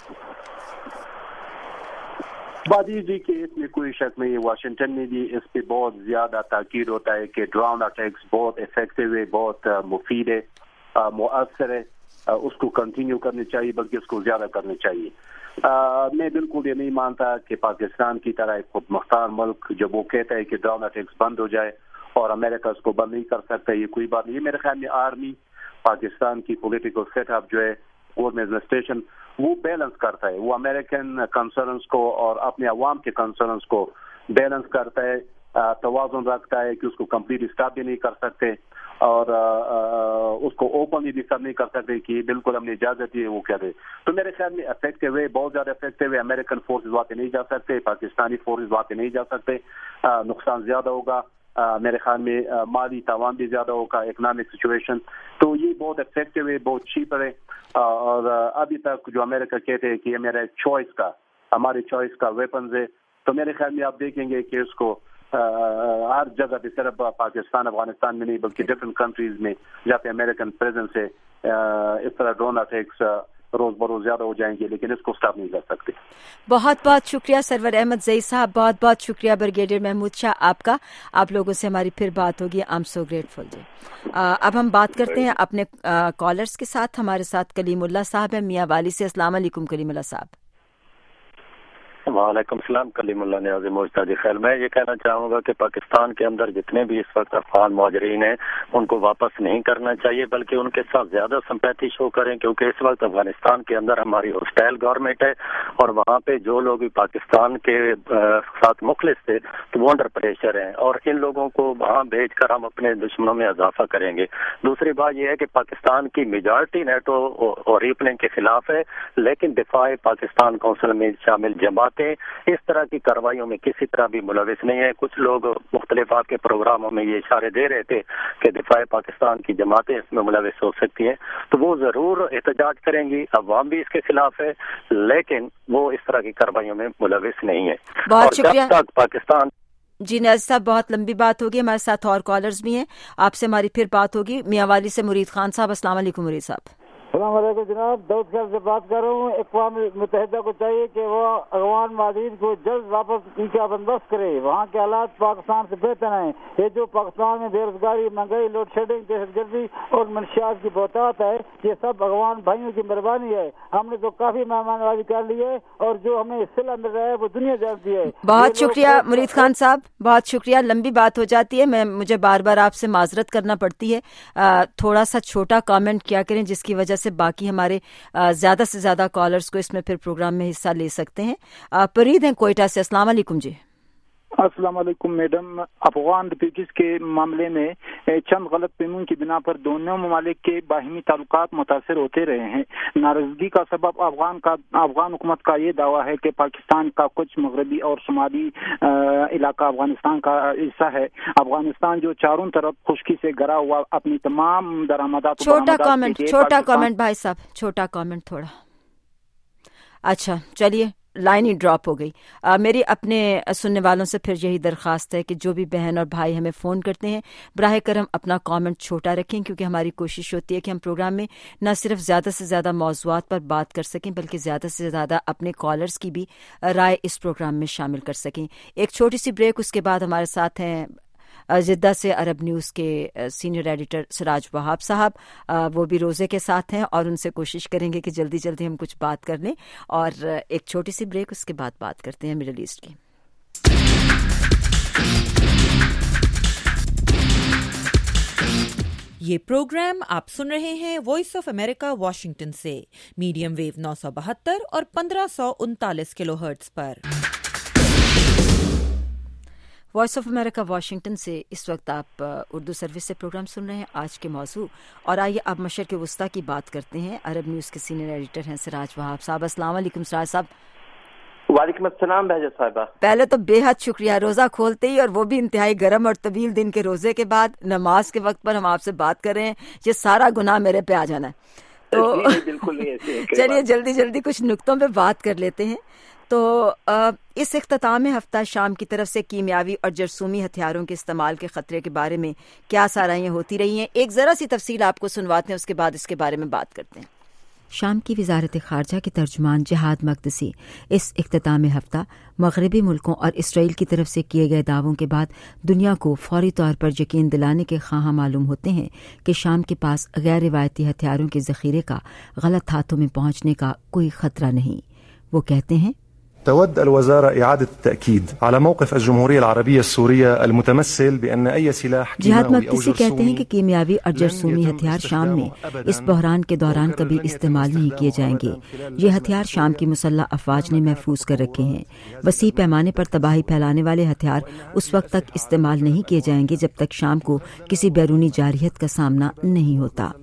بادی جی کہ اس میں کوئی شک نہیں ہے، واشنگٹن میں بھی اس پہ بہت زیادہ تاکید ہوتا ہے کہ ڈرون اٹیکس بہت افیکٹو ہے، بہت مفید ہے، مؤثر ہے، اس کو کنٹینیو کرنی چاہیے، بلکہ اس کو زیادہ کرنی چاہیے. میں بالکل یہ نہیں مانتا کہ پاکستان کی طرح ایک خود مختار ملک جب وہ کہتا ہے کہ ڈرون اٹیکس بند ہو جائے اور امریکہ اس کو بند نہیں کر سکتا، یہ کوئی بات نہیں. یہ میرے خیال میں آرمی، پاکستان کی پولیٹیکل سیٹ اپ جو ہے، گورنمنٹ ایڈمنسٹریشن، وہ بیلنس کرتا ہے، وہ امریکن کنسرنس کو اور اپنے عوام کے کنسرنس کو بیلنس کرتا ہے، توازن رکھتا ہے کہ اس کو کمپلیٹ اسٹاپ بھی نہیں کر سکتے اور اس کو اوپنلی بھی نہیں کر سکتے کہ بالکل ہم نے اجازت دی ہے وہ کہہ دے. تو میرے خیال میں افیکٹو ہے، بہت زیادہ افیکٹو ہے. امریکن فورسز وہاں پہ نہیں جا سکتے، پاکستانی فورسز وہاں پہ نہیں جا سکتے، نقصان زیادہ ہوگا، میرے خیال میں مالی تاوان بھی زیادہ ہوگا، اکنامک سچویشن. تو یہ بہت افیکٹو ہے، بہت چیپر ہے. اور ابھی تک جو امریکہ کہتے ہیں کہ یہ میرا ہماری چوائس کا ویپنز ہے، تو میرے خیال میں آپ دیکھیں گے کہ اس کو ہر جگہ پہ، صرف پاکستان افغانستان میں نہیں بلکہ ڈفرینٹ کنٹریز میں جہاں پہ امریکن پریزنس ہے، اس طرح ڈرون اٹیکس روز بروز زیادہ ہو جائیں گے، لیکن اس کو سٹاپ نہیں کر سکتے. بہت بہت شکریہ سرور احمد زئی صاحب، بہت بہت شکریہ بریگیڈیئر محمود شاہ آپ کا. آپ لوگوں سے ہماری پھر بات ہوگی. آئی ایم سو گریٹفل جی. اب ہم بات کرتے ہیں اپنے کالرز کے ساتھ. ہمارے ساتھ کلیم اللہ صاحب ہیں میاں والی سے. السلام علیکم کلیم اللہ صاحب. وعلیکم السلام. کلیم اللہ نیازی موجودہ خیر. میں یہ کہنا چاہوں گا کہ پاکستان کے اندر جتنے بھی اس وقت افغان مہاجرین ہیں ان کو واپس نہیں کرنا چاہیے، بلکہ ان کے ساتھ زیادہ سمپیتھی شو کریں، کیونکہ اس وقت افغانستان کے اندر ہماری ہاسٹائل گورنمنٹ ہے اور وہاں پہ جو لوگ بھی پاکستان کے ساتھ مخلص تھے تو وہ انڈر پریشر ہیں، اور ان لوگوں کو وہاں بھیج کر ہم اپنے دشمنوں میں اضافہ کریں گے. دوسری بات یہ ہے کہ پاکستان کی میجارٹی نیٹو اور ریپلنگ کے خلاف ہے، لیکن دفاع پاکستان کونسل میں شامل جماعتیں اس طرح کی کارروائیوں میں کسی طرح بھی ملوث نہیں ہے. کچھ لوگ مختلف آپ کے پروگراموں میں یہ اشارے دے رہے تھے کہ دفاع پاکستان کی جماعتیں اس میں ملوث ہو سکتی ہیں، تو وہ ضرور احتجاج کریں گی، عوام بھی اس کے خلاف ہے، لیکن وہ اس طرح کی کارروائیوں میں ملوث نہیں ہے. بہت شکریہ. جب تک پاکستان جی نیاز صاحب، بہت لمبی بات ہوگی، ہمارے ساتھ اور کالرز بھی ہیں، آپ سے ہماری پھر بات ہوگی. میاں والی سے مرید خان صاحب. السلام علیکم مرید صاحب. السلام علیکم جناب، داؤد خان سے بات کر رہا ہوں. اقوام متحدہ کو چاہیے کہ وہ افغان مہاجرین کو جلد واپس کا بندوبست کرے. وہاں کے حالات پاکستان سے بہتر ہیں. یہ جو پاکستان میں بے روزگاری، مہنگائی، لوڈ شیڈنگ، دہشت گردی اور منشیات کی بہتات ہے، یہ سب افغان بھائیوں کی مہربانی ہے. ہم نے تو کافی مہمان نوازی کر لی ہے اور جو ہمیں صلہ مل رہا ہے وہ دنیا جانتی ہے. بہت شکریہ مرید خان صاحب، بہت شکریہ. لمبی بات ہو جاتی ہے، مجھے بار بار آپ سے معذرت کرنا پڑتی ہے. تھوڑا سا چھوٹا کامنٹ کیا کریں جس کی وجہ سے باقی ہمارے زیادہ سے زیادہ کالرز کو اس میں پھر پروگرام میں حصہ لے سکتے ہیں. فرید ہیں کوئٹہ سے. السلام علیکم جی. अस्सलाम वालेकुम मैडम, अफगान रिफ्यूजीज के मामले में चंद गलत फहमियों की बिना पर दोनों ममालिक के बाहिमी ताल्लुकात मुतासर होते रहे हैं। नाराजगी का सबब अफगान हुकूमत का ये दावा है कि पाकिस्तान का कुछ मगरबी और शुमाली इलाका अफगानिस्तान का हिस्सा है। अफगानिस्तान जो चारों तरफ खुश्की से घिरा हुआ अपनी तमाम दरामदात। छोटा कमेंट भाई साहब, छोटा कमेंट थोड़ा। अच्छा चलिए, लाइन ही ड्रॉप हो गई। मेरी अपने सुनने वालों से फिर यही दरख्वास्त है कि जो भी बहन और भाई हमें फ़ोन करते हैं, बराह करम अपना कमेंट छोटा रखें, क्योंकि हमारी कोशिश होती है कि हम प्रोग्राम में न सिर्फ ज़्यादा से ज़्यादा मौज़ूआत पर बात कर सकें, बल्कि ज़्यादा से ज़्यादा अपने कॉलर्स की भी राय इस प्रोग्राम में शामिल कर सकें। एक छोटी सी ब्रेक, उसके बाद हमारे साथ हैं जिद्दा से अरब न्यूज़ के सीनियर एडिटर सिराज वहाब साहब। वो भी रोज़े के साथ हैं और उनसे कोशिश करेंगे कि जल्दी जल्दी हम कुछ बात कर लें। और एक छोटी सी ब्रेक, उसके बाद बात करते हैं मिडल ईस्ट की। ये प्रोग्राम आप सुन रहे हैं वॉइस ऑफ अमेरिका वाशिंगटन से, मीडियम वेव 972 और 1539 किलोहर्ट्ज पर। वॉइस ऑफ अमेरिका वाशिंगटन से इस वक्त आप उर्दू सर्विस से प्रोग्राम सुन रहे हैं। आज के मौजू, और आइए अब मशरक़ वस्ता की बात करते हैं। अरब न्यूज़ के सीनियर एडिटर हैं सिराज वहाब साहब। अस्सलाम वालेकुम सिराज साहब। वालेकुम अस्सलाम बहजा साहिबा। पहले तो बेहद शुक्रिया, रोज़ा खोलते ही और वो भी इंतहाई गर्म और तवील दिन के रोज़े के बाद नमाज के वक्त पर हम आपसे बात कर रहे हैं। ये सारा गुनाह मेरे पे आ जाना है, तो बिल्कुल नहीं ऐसे। चलिए जल्दी जल्दी कुछ नुक्तों पे बात कर लेते हैं। तो इस इख्तिताम हफ्ता शाम की तरफ से कीमियावी और जरसूमी हथियारों के इस्तेमाल के खतरे के बारे में क्या साराइयाँ होती रही हैं, एक ज़रा सी तफसील आपको सुनवाते हैं, उसके बाद इसके बारे में बात करते हैं। शाम की वजारत खारजा के तर्जुमान जिहाद मकदसी इस इख्तिताम हफ्ता मगरबी मुल्कों और इसराइल की तरफ से किए गए दावों के बाद दुनिया को फौरी तौर पर यकीन दिलाने के ख्वाह मालूम होते हैं कि शाम के पास गैर रिवायती हथियारों के ज़ख़ीरे का गलत हाथों में पहुंचने का कोई खतरा नहीं। वो कहते हैं, تود الوزارة إعادة التأكيد على موقف الجمهورية العربية السورية المتمثل بأن أي سلاح जिहाद मकदसी कहते हैं कि कीमियावी और जरसूमी हथियार शाम में इस बहरान के दौरान कभी इस्तेमाल नहीं किए जाएंगे। ये हथियार शाम की मुसल्लह अफवाज ने महफूज कर रखे हैं। वसी पैमाने पर तबाही फैलाने वाले हथियार उस वक्त तक इस्तेमाल नहीं किए जाएंगे जब तक शाम को किसी बैरूनी जारहियत का सामना नहीं होता।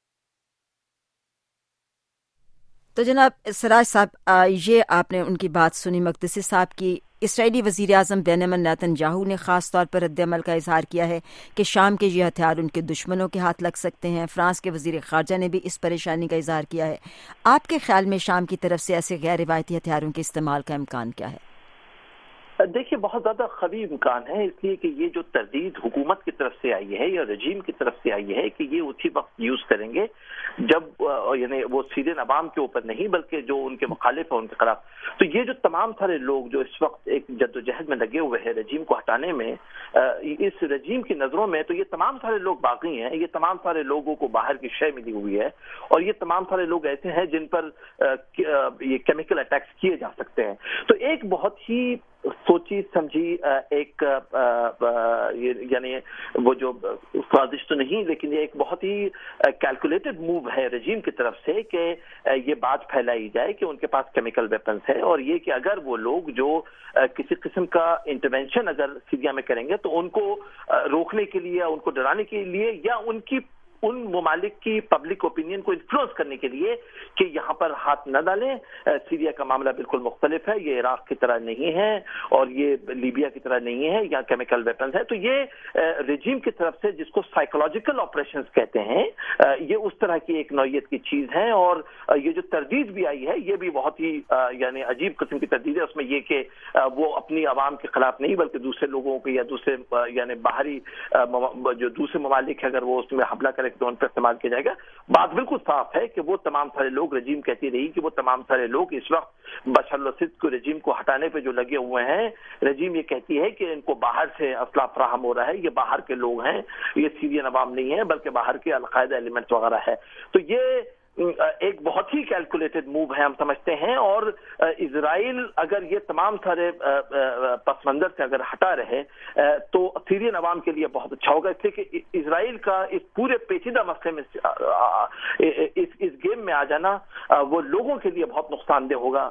तो जनाब सिराज साहब, ये आपने उनकी बात सुनी मकदसी साहब की। इसराइली वज़ीर आज़म बेंजामिन नेतन्याहू ने ख़ास तौर पर रद्द-ए-अमल का इजहार किया है कि शाम के ये हथियार उनके दुश्मनों के हाथ लग सकते हैं। फ्रांस के वज़ीर ख़ारजा ने भी इस परेशानी का इजहार किया है। आपके ख्याल में शाम की तरफ से ऐसे गैर रिवायती हथियारों के इस्तेमाल का इम्कान क्या है? देखिए, बहुत ज्यादा खबी इम्कान है, इसलिए कि ये जो तरदीद हुकूमत की तरफ से आई है या रजीम की तरफ से आई है कि ये उसी वक्त यूज करेंगे जब यानी वो सीधे अवाम के ऊपर नहीं बल्कि जो उनके मुखालिफ है उनके खिलाफ। तो ये जो तमाम सारे लोग जो इस वक्त एक जद्दोजहद में लगे हुए हैं रजीम को हटाने में, इस रजीम की नजरों में तो ये तमाम सारे लोग बागी हैं। ये तमाम सारे लोगों को बाहर की शय मिली हुई है और ये तमाम सारे लोग ऐसे हैं जिन पर ये केमिकल अटैक्स किए जा सकते हैं। तो एक बहुत ही सोची समझी एक यानी वो जो साजिश तो नहीं, लेकिन ये एक बहुत ही कैलकुलेटेड मूव है रजीम की तरफ से कि ये बात फैलाई जाए कि उनके पास केमिकल वेपन्स है, और ये कि अगर वो लोग जो किसी किस्म का इंटरवेंशन अगर सीरिया में करेंगे तो उनको रोकने के लिए, उनको डराने के लिए या उन ममालिक की पब्लिक ओपिनियन को इन्फ्लुएंस करने के लिए कि यहाँ पर हाथ न डालें। सीरिया का मामला बिल्कुल मुख्तलिफ है, ये इराक की तरह नहीं है और ये लीबिया की तरह नहीं है, यहाँ केमिकल वेपन्स है। तो ये रजीम की तरफ से जिसको साइकोलॉजिकल ऑपरेशंस कहते हैं, ये उस तरह की एक नौयत की चीज है। और ये जो तरदीद भी आई है ये भी बहुत ही यानी अजीब किस्म की तरदीद है। उसमें ये कि वो अपनी आवाम के खिलाफ नहीं बल्कि दूसरे लोगों के या दूसरे यानी बाहरी जो दूसरे ममालिक है अगर वो उसमें हमला करे तो उन पर इस्तेमाल किया जाएगा। बात बिल्कुल साफ है कि वो तमाम सारे लोग, रजीम कहती रही कि वो तमाम सारे लोग इस वक्त बशर अल-असद को रजीम को हटाने पे जो लगे हुए हैं। रजीम ये कहती है कि इनको बाहर से असला फराहम हो रहा है, ये बाहर के लोग हैं, ये सीरियन अवाम नहीं है बल्कि बाहर के अल-कायदा एलिमेंट्स वगैरह है। तो ये ایک بہت ہی کیلکولیٹڈ موو ہے ہم سمجھتے ہیں، اور اسرائیل اگر یہ تمام سارے پس منظر سے اگر ہٹا رہے تو سیرین عوام کے لیے بہت اچھا ہوگا، اس لیے کہ اسرائیل کا اس پورے پیچیدہ مسئلے میں اس گیم میں آ جانا وہ لوگوں کے لیے بہت نقصان دہ ہوگا،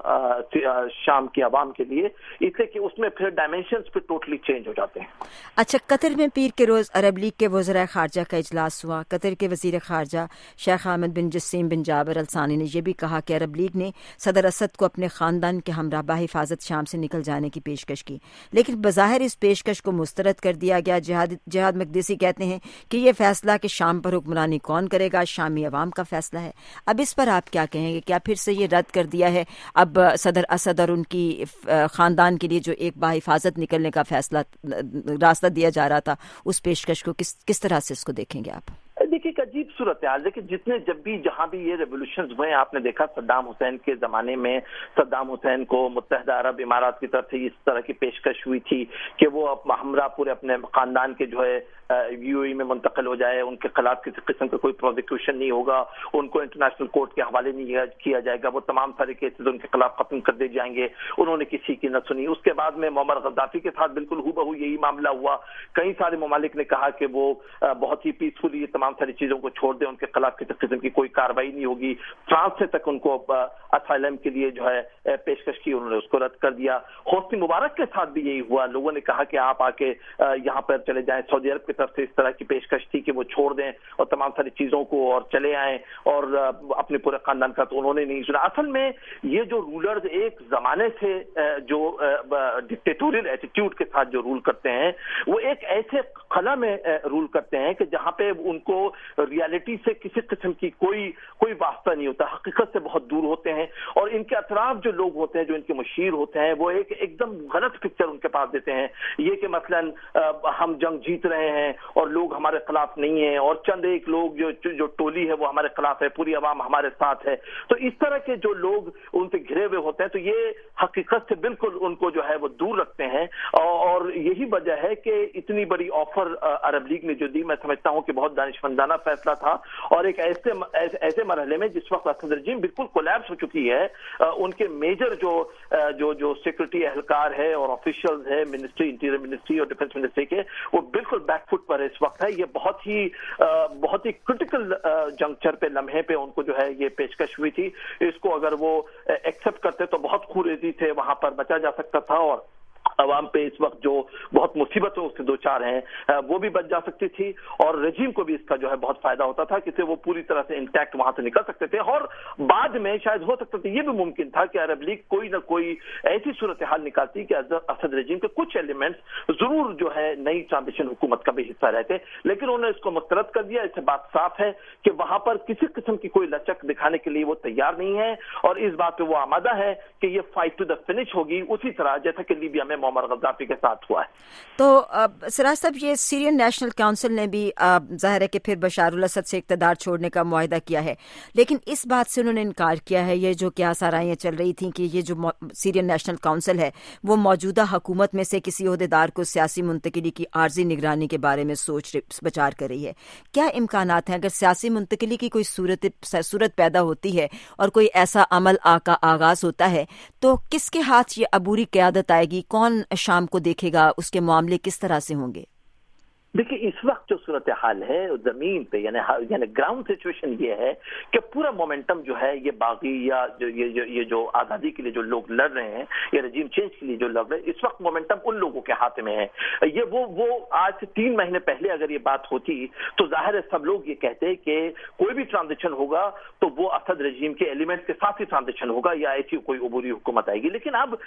شام کی عوام کے لیے، اس لیے کہ اس میں پھر ڈائمینشنز پہ ٹوٹلی چینج ہو جاتے ہیں۔ اچھا، قطر میں پیر کے روز عرب لیگ کے وزراء خارجہ کا اجلاس ہوا۔ قطر کے وزیر خارجہ شیخ حامد بن جسیم بن جابر الثانی نے یہ بھی کہا کہ عرب لیگ نے صدر اسد کو اپنے خاندان کے ہمراہ بحفاظت شام سے نکل جانے کی پیشکش کی، لیکن بظاہر اس پیشکش کو مسترد کر دیا گیا۔ جہاد مقدسی کہتے ہیں کہ یہ فیصلہ کہ شام پر حکمرانی کون کرے گا شامی عوام کا فیصلہ ہے۔ اب اس پر آپ کیا کہیں گے؟ کیا پھر سے یہ رد کر دیا ہے اب صدر اسد اور ان کی خاندان کے لیے جو ایک بحفاظت نکلنے کا فیصلہ راستہ دیا جا رہا تھا، اس پیشکش کو کس طرح سے اس کو دیکھیں گے آپ؟ دیکھیے ایک عجیب صورتحال ہے کہ جب بھی جہاں بھی یہ ریولیوشنز ہوئے، آپ نے دیکھا صدام حسین کے زمانے میں صدام حسین کو متحدہ عرب امارات کی طرف سے اس طرح کی پیشکش ہوئی تھی کہ وہ ہمراہ پورے اپنے خاندان کے جو ہے یو اے میں منتقل ہو جائے، ان کے خلاف کسی قسم کا کوئی پروزیکیوشن نہیں ہوگا، ان کو انٹرنیشنل کورٹ کے حوالے نہیں کیا جائے گا، وہ تمام سارے کیسز ان کے خلاف ختم کر دیے جائیں گے۔ انہوں نے کسی کی نہ سنی۔ اس کے بعد میں معمر غدافی کے ساتھ بالکل ہو بہو یہی معاملہ ہوا۔ کئی سارے ممالک نے کہا کہ وہ بہت ہی پیسفلی یہ تمام ساری چیزوں کو چھوڑ دیں، ان کے خلاف کسی قسم کی کوئی کارروائی نہیں ہوگی۔ فرانس سے تک ان کو اسائلم کے لیے جو ہے پیشکش کی، انہوں نے اس کو رد کر دیا۔ حسنی مبارک کے ساتھ بھی یہی ہوا، لوگوں نے کہا کہ آپ آ کے یہاں پر چلے جائیں۔ سعودی عرب کی طرف سے اس طرح کی پیشکش تھی کہ وہ چھوڑ دیں اور تمام ساری چیزوں کو اور چلے آئیں اور اپنے پورے خاندان کا، تو انہوں نے نہیں سنا۔ اصل میں یہ جو رولرز ایک زمانے سے جو ڈکٹیٹوریل ایٹیٹیوڈ کے ساتھ جو رول کرتے ہیں، وہ ایک ایسے خلا میں رول کرتے ہیں کہ جہاں پہ ان کو ریالٹی سے کسی قسم کی کوئی واسطہ نہیں ہوتا، حقیقت سے بہت دور ہوتے ہیں، اور ان کے اطراف جو لوگ ہوتے ہیں، جو ان کے مشیر ہوتے ہیں، وہ ایک دم غلط پکچر ان کے پاس دیتے ہیں، یہ کہ مثلاً ہم جنگ جیت رہے ہیں اور لوگ ہمارے خلاف نہیں ہیں، اور چند ایک لوگ جو ٹولی ہے وہ ہمارے خلاف ہے، پوری عوام ہمارے ساتھ ہے۔ تو اس طرح کے جو لوگ ان سے گھرے ہوئے ہوتے ہیں، تو یہ حقیقت سے بالکل ان کو جو ہے وہ دور رکھتے ہیں، اور یہی وجہ ہے کہ اتنی بڑی آفر عرب لیگ نے جو دی، میں سمجھتا ہوں کہ بہت دانشمندانہ فیصلہ تھا، اور ایک ایسے مرحلے میں جس وقت اسد رجیم بالکل کولیپس ہو چکی ہے، ان کے میجر جو سیکورٹی اہلکار ہے اور آفیشلز ہے منسٹری، انٹیریئر منسٹری اور ڈیفنس منسٹری کے، وہ بالکل بیک فٹ پر اس وقت ہے۔ یہ بہت ہی کرٹیکل جنکچر پہ، لمحے پہ ان کو جو ہے یہ پیشکش ہوئی تھی۔ اس کو اگر وہ ایکسپٹ کرتے تو بہت خوریزی سے وہاں پر بچا جا سکتا تھا، اور عوام پہ اس وقت جو بہت مصیبتوں سے دو چار ہیں وہ بھی بچ جا سکتی تھی، اور رجیم کو بھی اس کا جو ہے بہت فائدہ ہوتا تھا کہ وہ پوری طرح سے انٹیکٹ وہاں سے نکل سکتے تھے، اور بعد میں شاید ہو سکتا تھا یہ بھی ممکن تھا کہ عرب لیگ کوئی نہ کوئی ایسی صورتحال نکالتی کہ اسد رجیم کے کچھ ایلیمنٹس ضرور جو ہے نئی ٹرانزیشن حکومت کا بھی حصہ رہتے، لیکن انہوں نے اس کو مسترد کر دیا۔ اس سے بات صاف ہے کہ وہاں پر کسی قسم کی کوئی لچک دکھانے کے لیے وہ تیار نہیں ہے، اور اس بات پہ وہ آمادہ ہے کہ یہ فائٹ ٹو دا فنش ہوگی، اسی طرح جیسا کہ لیبیا میں معمر غدافی کے ساتھ ہوا ہے۔ تو سراج صاحب، یہ سیرین نیشنل کونسل نے بھی ظاہر ہے کہ پھر بشار الاسد سے اقتدار چھوڑنے کا معاہدہ کیا ہے، لیکن اس بات سے انہوں نے انکار کیا ہے، یہ جو کیا سارائیاں چل رہی تھیں کہ یہ جو سیرین نیشنل کونسل ہے وہ موجودہ حکومت میں سے کسی عہدیدار کو سیاسی منتقلی کی عارضی نگرانی کے بارے میں سوچ بچار کر رہی ہے۔ کیا امکانات ہیں اگر سیاسی منتقلی کی کوئی صورت پیدا ہوتی ہے اور کوئی ایسا عمل کا آغاز ہوتا ہے تو کس کے ہاتھ یہ عبوری قیادت آئے گی؟ کون شام کو دیکھے گا؟ اس کے معاملے کس طرح سے ہوں گے؟ دیکھیے اس وقت جو صورتحال ہے زمین پہ یعنی گراؤنڈ سچویشن یہ ہے کہ پورا مومنٹم جو ہے یہ باغی یا یہ جو آزادی کے لیے جو لوگ لڑ رہے ہیں یا رجیم چینج کے لیے جو لڑ رہے ہیں، اس وقت مومنٹم ان لوگوں کے ہاتھ میں ہے۔ یہ وہ آج سے 3 مہینے پہلے اگر یہ بات ہوتی تو ظاہر ہے سب لوگ یہ کہتے کہ کوئی بھی ٹرانزیشن ہوگا تو وہ اسد رجیم کے ایلیمنٹ کے ساتھ ہی ٹرانزیشن ہوگا یا ایسی کوئی عبوری حکومت آئے گی، لیکن اب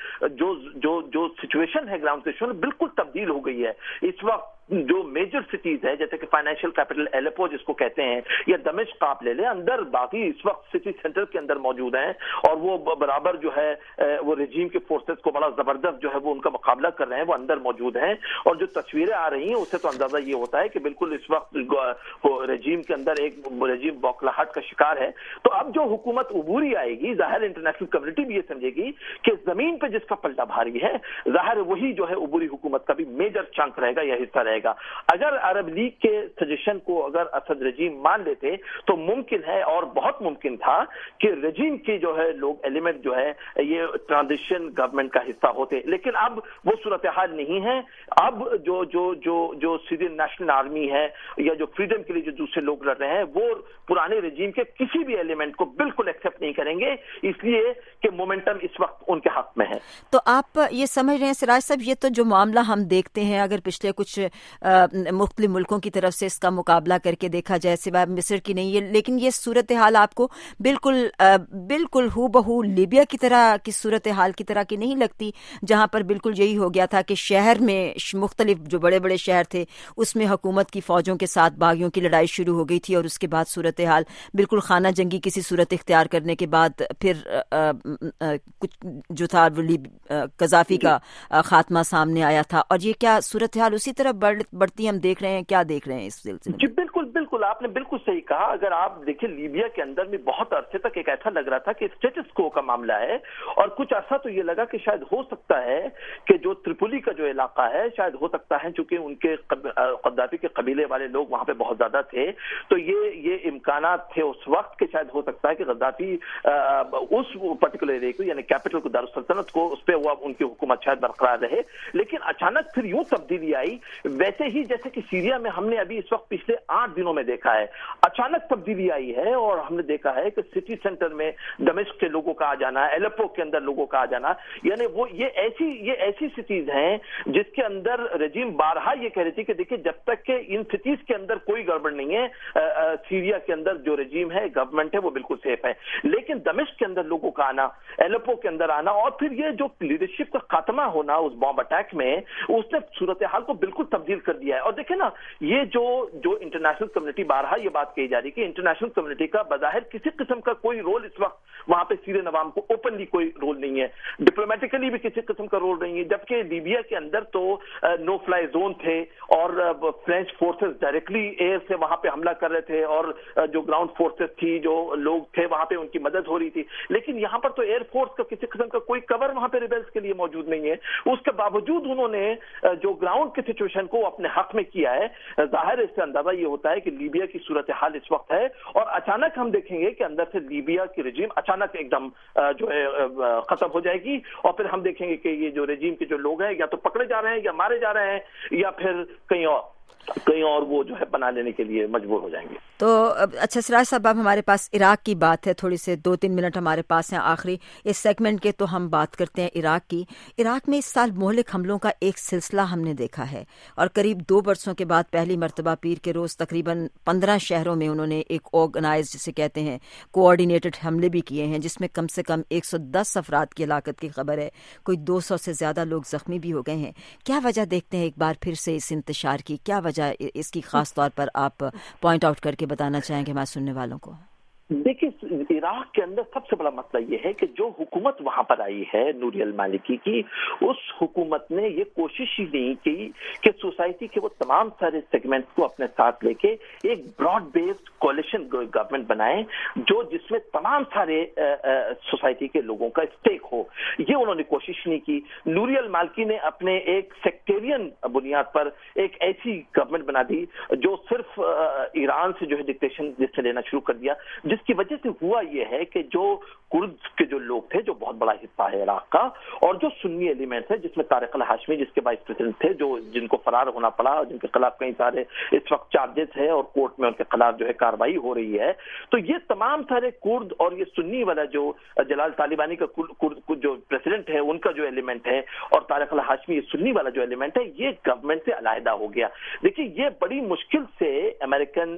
جو سچویشن ہے گراؤنڈ سچویشن بالکل تبدیل ہو گئی ہے۔ اس وقت جو میجر سٹیز ہے جیسے کہ فائنینشیل کیپٹل ایلیپو جس کو کہتے ہیں یا دمشق آپ لے لیں، اندر باقی اس وقت سٹی سینٹر کے اندر موجود ہیں، اور وہ برابر جو ہے وہ رجیم کے فورسز کو بڑا زبردست جو ہے وہ ان کا مقابلہ کر رہے ہیں، وہ اندر موجود ہیں، اور جو تصویریں آ رہی ہیں اس سے تو اندازہ یہ ہوتا ہے کہ بالکل اس وقت رجیم کے اندر ایک رجیم بوکھلاہٹ کا شکار ہے۔ تو اب جو حکومت عبوری آئے گی، ظاہر انٹرنیشنل کمیونٹی بھی یہ سمجھے گی کہ زمین پہ جس کا پلٹا بھاری ہے ظاہر وہی جو ہے عبوری حکومت کا بھی میجر چنک رہے گا یا حصہ رہے گا۔ جائے گا. اگر عرب لیگ کے سجیشن کو اگر اسد رجیم مان لیتے تو ممکن ہے اور بہت ممکن تھا کہ رجیم کے جو ہے لوگ ایلیمنٹ جو ہے یہ ٹرانزیشن گورنمنٹ کا حصہ ہوتے, لیکن اب وہ صورتحال نہیں ہے. اب جو سیرین نیشنل آرمی ہے یا جو فریڈم کے لیے جو دوسرے لوگ لڑ رہے ہیں وہ پرانے رجیم کے کسی بھی ایلیمنٹ کو بالکل ایکسپٹ نہیں کریں گے, اس لیے کہ مومنٹم اس وقت ان کے حق میں ہے. تو آپ یہ سمجھ رہے ہیں سراج صاحب, یہ تو جو معاملہ ہم دیکھتے ہیں اگر پچھلے کچھ مختلف ملکوں کی طرف سے اس کا مقابلہ کر کے دیکھا جائے, سوائے مصر کی نہیں ہے, لیکن یہ صورتحال آپ کو بالکل ہو بہو لیبیا کی طرح کی صورتحال کی طرح کی نہیں لگتی, جہاں پر بالکل یہی ہو گیا تھا کہ شہر میں مختلف جو بڑے بڑے شہر تھے اس میں حکومت کی فوجوں کے ساتھ باغیوں کی لڑائی شروع ہو گئی تھی, اور اس کے بعد صورتحال بالکل خانہ جنگی کسی صورت اختیار کرنے کے بعد پھر کچھ جو تھا قذافی کا خاتمہ سامنے آیا تھا, اور یہ کیا صورتحال اسی طرح بڑھتی ہم دیکھ رہے ہیں, کیا دیکھ رہے ہیں اس سلسلے میں؟ جی بالکل آپ نے بالکل صحیح کہا. اگر آپ دیکھیں لیبیا کے اندر میں بہت عرصے تک ایک ایسا لگ رہا تھا کہ اسٹیٹس کو کا معاملہ ہے, اور کچھ عرصہ تو یہ لگا کہ شاید ہو سکتا ہے کہ جو ترپولی کا جو علاقہ ہے شاید ہو سکتا ہے, چونکہ ان کے قذافی کے قبیلے والے لوگ وہاں پہ بہت زیادہ تھے, تو یہ امکانات تھے اس وقت کہ شاید ہو سکتا ہے کہ غدافی اس پرٹیکولر ایریا کو یعنی کیپٹل کو دارالسلطنت کو اس پہ وہ ان کی حکومت شاید برقرار رہے, لیکن اچانک پھر یوں تبدیلی آئی ویسے ہی جیسے کہ سیریا میں ہم نے ابھی اس وقت پچھلے 8 دنوں میں دیکھا ہے, اچانک تبدیلی آئی ہے, اور ہم نے دیکھا ہے کہ سٹی سینٹر میں دمشق کے لوگوں کا آ جانا, ایلیپو کے اندر لوگوں کا آ جانا, یعنی وہ یہ ایسی سٹیز ہیں جس کے اندر رجیم بارہا یہ کہہ رہی تھی کہ دیکھیں جب تک کہ ان سٹیز کے اندر کوئی گڑبڑ نہیں ہے, سیریا کے اندر جو رجیم ہے گورنمنٹ ہے وہ بالکل سیف ہے, لیکن دمشق کے اندر لوگوں کا آنا, ایلیپو کے اندر آنا, اور پھر یہ جو لیڈرشپ کا خاتمہ ہونا اس بام اٹیک میں, اس نے صورتحال کو بالکل تبدیل کر دیا ہے. اور دیکھیں نا, یہ جو انٹرنیشنل کمیونٹی بارہا یہ بات کہی جا رہی کہ انٹرنیشنل کمیونٹی کا بظاہر کسی قسم کا کوئی رول اس وقت وہاں پہ سیرین عوام کو اوپنلی کوئی رول نہیں ہے, ڈپلومیٹیکلی بھی کسی قسم کا رول نہیں ہے, جبکہ لیبیا کے اندر تو نو فلائی زون تھے اور فرینچ فورسز ڈائریکٹلی ایئر سے وہاں پہ حملہ کر رہے تھے, اور جو گراؤنڈ فورسز تھی جو لوگ تھے وہاں پہ ان کی مدد ہو رہی تھی, لیکن یہاں پر تو ایئر فورس کا کسی قسم کا کوئی کور وہاں پہ ریبلز کے لیے موجود نہیں ہے. اس کے باوجود انہوں نے جو گراؤنڈ کی سچویشن کو اپنے حق میں کیا ہے. ظاہر اس سے اندازہ یہ ہوتا ہے کہ لیبیا کی صورتحال اس وقت ہے, اور اچانک ہم دیکھیں گے کہ اندر سے لیبیا کی رجیم اچانک ایک دم جو ہے ختم ہو جائے گی, اور پھر ہم دیکھیں گے کہ یہ جو رجیم کے جو لوگ ہیں یا تو پکڑے جا رہے ہیں یا مارے جا رہے ہیں یا پھر کہیں اور وہ جو ہے بنا لینے کے لیے مجبور ہو جائیں گے. تو اچھا سراج صاحب, اب ہمارے پاس عراق کی بات ہے, تھوڑی سے 2-3 منٹ ہمارے پاس ہیں آخری اس سیگمنٹ کے, تو ہم بات کرتے ہیں عراق کی. عراق میں اس سال مہلک حملوں کا ایک سلسلہ ہم نے دیکھا ہے, اور قریب 2 برسوں کے بعد پہلی مرتبہ پیر کے روز تقریباً 15 شہروں میں انہوں نے ایک آرگنائز جسے کہتے ہیں کوآرڈینیٹڈ حملے بھی کیے ہیں, جس میں کم سے کم 110 افراد کی ہلاکت کی خبر ہے, کوئی 200 سے زیادہ لوگ زخمی بھی ہو گئے ہیں. کیا وجہ دیکھتے ہیں ایک بار پھر سے اس انتشار کی, کیا وجہ اس کی خاص طور پر آپ پوائنٹ آؤٹ کر کے بتانا چاہیں گے ہمارے سننے والوں کو؟ دیکھیے عراق کے اندر سب سے بڑا مسئلہ یہ ہے کہ جو حکومت وہاں پر آئی ہے نوری المالکی کی, اس حکومت نے یہ کوشش ہی نہیں کی کہ سوسائٹی کے وہ تمام سارے سیگمنٹس کو اپنے ساتھ لے کے ایک براڈ بیسڈ کولیشن گورنمنٹ بنائے جس میں تمام سارے سوسائٹی کے لوگوں کا اسٹیک ہو. یہ انہوں نے کوشش نہیں کی. نوری المالکی نے اپنے ایک سیکٹیرین بنیاد پر ایک ایسی گورنمنٹ بنا دی جو صرف ایران سے جو ہے ڈکٹیشن جس سے لینا شروع کر دیا, جس کی وجہ سے ہوا یہ ہے کہ جو کرد کے جو لوگ تھے جو بہت بڑا حصہ ہے عراق کا, اور جو سنی ایلیمنٹس ہیں جس میں طارق الہاشمی جس کے وائس پریزیڈنٹ تھے جن کو فرار ہونا پڑا, جن کے خلاف کئی سارے اس وقت چارجز ہے اور کورٹ میں ان کے خلاف جو ہے کارروائی ہو رہی ہے, تو یہ تمام سارے کرد اور یہ سنی والا جو جلال طالبانی کا جو پریزیڈنٹ ہے ان کا جو ایلیمنٹ ہے, اور طارق الہاشمی یہ سنی والا جو ایلیمنٹ ہے, یہ گورنمنٹ سے علیحدہ ہو گیا. دیکھیے یہ بڑی مشکل سے امریکن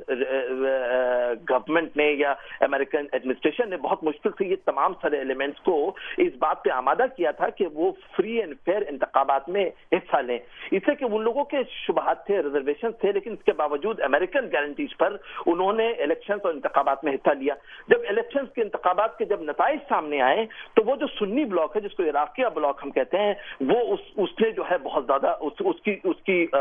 گورنمنٹ نے یا امریکن ایڈمنسٹریشن نے بہت مشکل سے یہ تمام سارے ایلیمنٹس کو اس بات پہ آمادہ کیا تھا کہ وہ فری اینڈ فیئر انتخابات میں حصہ لیں, اس لیے کہ ان لوگوں کے شبہات تھے, ریزرویشن تھے, لیکن اس کے باوجود امریکن گارنٹیز پر انہوں نے الیکشنز اور انتخابات میں حصہ لیا. جب الیکشنز کے انتخابات کے جب نتائج سامنے آئے تو وہ جو سنی بلاک ہے جس کو عراقیہ بلاک ہم کہتے ہیں, وہ اس نے جو ہے بہت زیادہ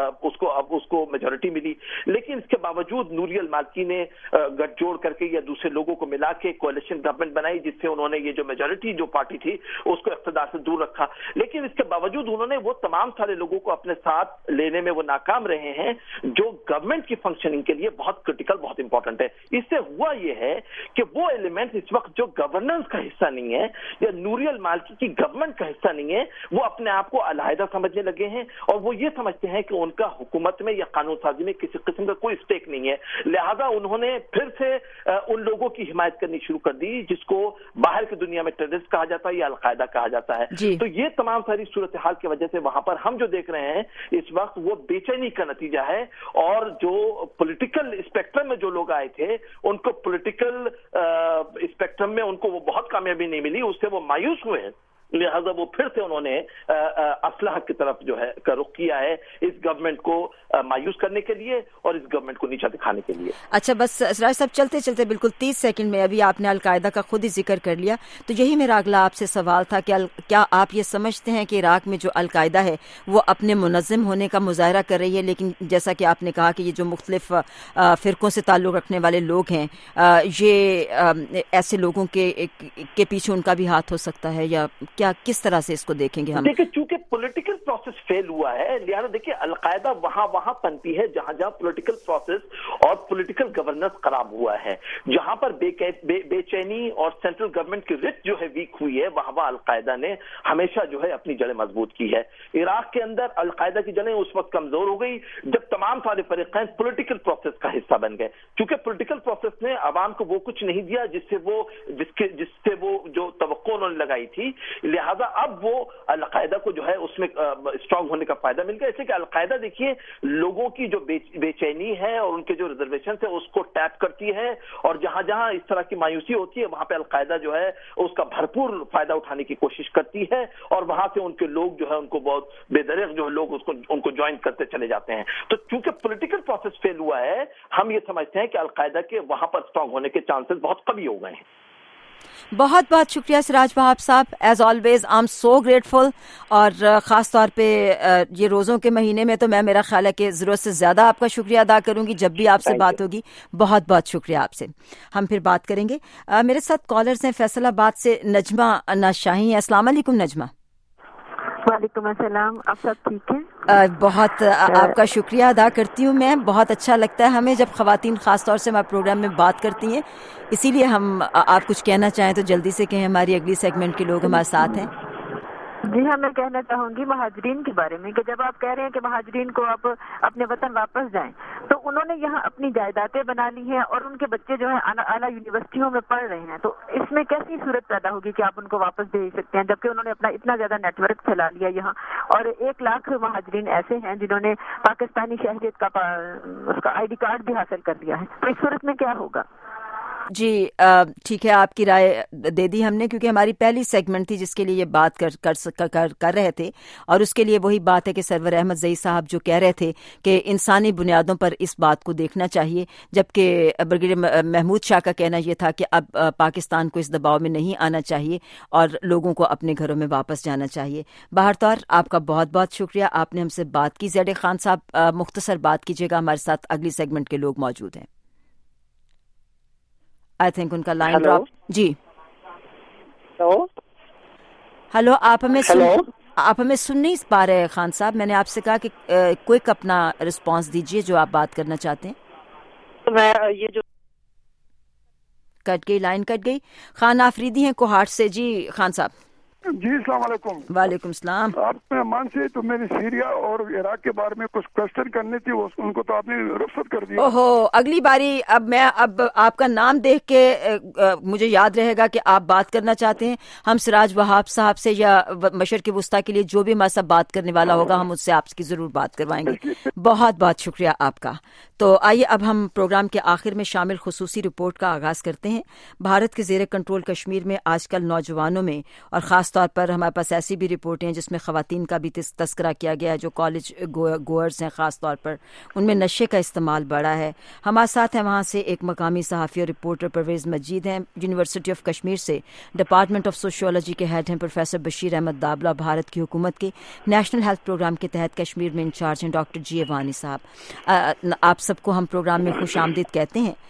اس کو میجورٹی ملی, لیکن اس کے باوجود نوری المالکی نے گٹھ جوڑ کر کے یا دوسرے लोगों को मिला के कोalition गवर्नमेंट बनाई, जिससे उन्होंने ये जो मेजॉरिटी जो पार्टी थी उसको इख्तिदार से दूर रखा। लेकिन इसके बावजूद उन्होंने वो तमाम सारे लोगों को अपने साथ लेने में वो नाकाम रहे हैं, जो गवर्नमेंट की फंक्शनिंग के लिए बहुत क्रिटिकल, बहुत इंपॉर्टेंट है। इससे हुआ ये है कि वो एलिमेंट इस वक्त जो गवर्नेंस का हिस्सा नहीं है या नूरियल मालिकी की गवर्नमेंट का हिस्सा नहीं है, वो अपने आप को अलहदा समझने लगे हैं और वो ये समझते हैं कि उनका हुकूमत में या कानून साजी में किसी किस्म का कोई स्टेक नहीं है। लिहाजा उन्होंने फिर से उन लोगों की हिमायत करनी शुरू कर दी जिसको बाहर की दुनिया में टेररिस्ट कहा जाता है या अलकायदा कहा जाता है। तो ये तमाम सारी सूरत हाल की वजह से वहां पर हम जो देख रहे हैं इस वक्त वो बेचैनी का नतीजा है, और जो पॉलिटिकल स्पेक्ट्रम में जो लोग आए थे उनको पॉलिटिकल स्पेक्ट्रम में उनको वो बहुत कामयाबी नहीं मिली, उससे वो मायूस हुए हैं। लिहाजा वो फिर से उन्होंने असलाह की तरफ जो है का रुख किया है, इस गवर्नमेंट को मायूस करने के लिए और इस गवर्नमेंट को नीचा दिखाने के लिए। अच्छा, बस सिराज साहब चलते चलते बिल्कुल 30 सेकंड में, अभी आपने अलकायदा का खुद ही जिक्र कर लिया, तो यही मेरा अगला आपसे सवाल था कि क्या आप ये समझते हैं कि इराक में जो अलकायदा है वो अपने मुनज़्ज़म होने का मुजाहरा कर रही है, लेकिन जैसा कि आपने कहा कि ये जो मुख्तलिफ फ़िरक़ों से ताल्लुक़ रखने वाले लोग हैं, ये ऐसे लोगों के पीछे उनका भी हाथ हो सकता है, या क्या किस तरह से इसको देखेंगे हम? देखिए, चूंकि पॉलिटिकल प्रोसेस फेल हुआ है, लिहाजा देखिए अलकायदा वहां पनपी है जहां पॉलिटिकल प्रोसेस और पॉलिटिकल गवर्नेंस खराब हुआ है, जहां पर बेचैनी और सेंट्रल गवर्नमेंट की रिट जो है वीक हुई है, वहां अलकायदा ने हमेशा जो है अपनी जड़ें मजबूत की है। इराक के अंदर अलकायदा की जड़ें उस वक्त कमजोर हो गई जब तमाम सारे फरीक़ैन पॉलिटिकल प्रोसेस का हिस्सा बन गए। चूंकि पॉलिटिकल प्रोसेस ने आवाम को वो कुछ नहीं दिया जिससे वो जो तवक्को उन्होंने लगाई थी, लिहाजा अब वो अलकायदा को जो है उसमें स्ट्रांग होने का फायदा मिल गया। इसलिए कि अलकायदा देखिए लोगों की जो बेचैनी है और उनके जो रिजर्वेशन है उसको टैप करती है, और जहां जहां इस तरह की मायूसी होती है वहां पे अलकायदा जो है उसका भरपूर फायदा उठाने की कोशिश करती है, और वहां से उनके लोग जो है उनको बहुत बेदरिग जो लोग उनको ज्वाइन करते चले जाते हैं। तो चूंकि पॉलिटिकल प्रोसेस फेल हुआ है, हम ये समझते हैं कि अलकायदा के वहां पर स्ट्रांग होने के चांसेस बहुत कमी हो गए हैं। बहुत बहुत शुक्रिया सिराज वहाब साहब, as always I am so grateful, और ख़ास तौर पे ये रोज़ों के महीने में तो मैं, मेरा ख्याल है कि ज़रूरत से ज़्यादा आपका शुक्रिया अदा करूंगी जब भी आपसे बात होगी। बहुत बहुत शुक्रिया आपसे। हम फिर बात करेंगे। मेरे साथ कॉलर्स हैं फैसलाबाद से नजमा नाशाही हैं। अस्सलाम वालेकुम नजमा। वालेकुम अस्सलाम, आप सब ठीक हैं? बहुत आपका शुक्रिया अदा करती हूँ मैं। बहुत अच्छा लगता है हमें जब ख़वातीन ख़ास तौर से हमारे प्रोग्राम में बात करती हैं, इसीलिए हम आप कुछ कहना चाहें तो जल्दी से कहें, हमारी अगली सेगमेंट के लोग हमारे साथ हैं। जी हाँ, मैं कहना चाहूंगी महाजरीन के बारे में कि जब आप कह रहे हैं कि महाजरीन को आप अपने वतन वापस जाएं, तो उन्होंने यहाँ अपनी जायदादें बना ली हैं और उनके बच्चे जो हैं आला यूनिवर्सिटियों में पढ़ रहे हैं, तो इसमें कैसी सूरत पैदा होगी कि आप उनको वापस भेज सकते हैं, जबकि उन्होंने अपना इतना ज्यादा नेटवर्क फैला लिया यहाँ, और 1 लाख महाजरीन ऐसे हैं जिन्होंने पाकिस्तानी शहरियत का उसका ID कार्ड भी हासिल कर लिया है। तो इस सूरत में क्या होगा? जी ठीक है, आपकी राय दे दी हमने, क्योंकि हमारी पहली सेगमेंट थी जिसके लिए ये बात कर रहे थे, और उसके लिए वही बात है कि सरवर अहमद ज़ई साहब जो कह रहे थे कि इंसानी बुनियादों पर इस बात को देखना चाहिए, जबकि ब्रिगेडियर महमूद शाह का कहना यह था कि अब पाकिस्तान को इस दबाव में नहीं आना चाहिए और लोगों को अपने घरों में वापस जाना चाहिए। बहरतौर आपका बहुत बहुत शुक्रिया, आपने हमसे बात की। ज़ैड खान साहब मुख्तसर बात कीजिएगा, हमारे साथ अगली सेगमेंट के लोग मौजूद हैं। आई थिंक उनका लाइन ड्रॉप। जी हेलो, आप हमें सुन नहीं पा रहे खान साहब। मैंने आपसे कहा कि क्विक अपना रिस्पांस दीजिए जो आप बात करना चाहते हैं। तो मैं ये जो कट गई, लाइन कट गई। खान आफरीदी हैं कोहाट से। जी खान साहब। जी अस्सलाम वालेकुम। वालेकुम सलाम। आप मेहमान से तो मेरी सीरिया और इराक के बारे में कुछ क्वेश्चन करने थी, उनको तो आपने रुखसत कर दिया। ओहो, अगली बारी अब आपका नाम देख के मुझे याद रहेगा कि आप बात करना चाहते हैं। हम सिराज वहाब साहब से या मशरक़ वुस्ता के लिए जो भी हमारे साथ बात करने वाला होगा, हम उससे आपकी जरूर बात करवाएंगे। बहुत बहुत शुक्रिया आपका। तो आइए अब हम प्रोग्राम के आखिर में शामिल खुसूसी रिपोर्ट का आगाज करते हैं। भारत के जेर कंट्रोल कश्मीर में आजकल नौजवानों में, और खास तौर पर हमारे पास ऐसी भी रिपोर्टें हैं जिसमें खवातीन का भी तस्करा किया गया है, जो कॉलेज गोअर्स हैं खास तौर पर, उनमें नशे का इस्तेमाल बढ़ा है। हमारे साथ हैं वहाँ से एक मकामी सहाफ़ी और रिपोर्टर परवेज़ मजीद हैं। यूनिवर्सिटी ऑफ कश्मीर से डिपार्टमेंट ऑफ सोशियोलॉजी के हेड हैं प्रोफेसर बशीर अहमद दाबला। भारत की हुकूमत के नेशनल हेल्थ प्रोग्राम के तहत कश्मीर में इंचार्ज हैं डॉक्टर जी ए वानी साहब। आप सबको हम प्रोग्राम में खुश आमदीद कहते हैं।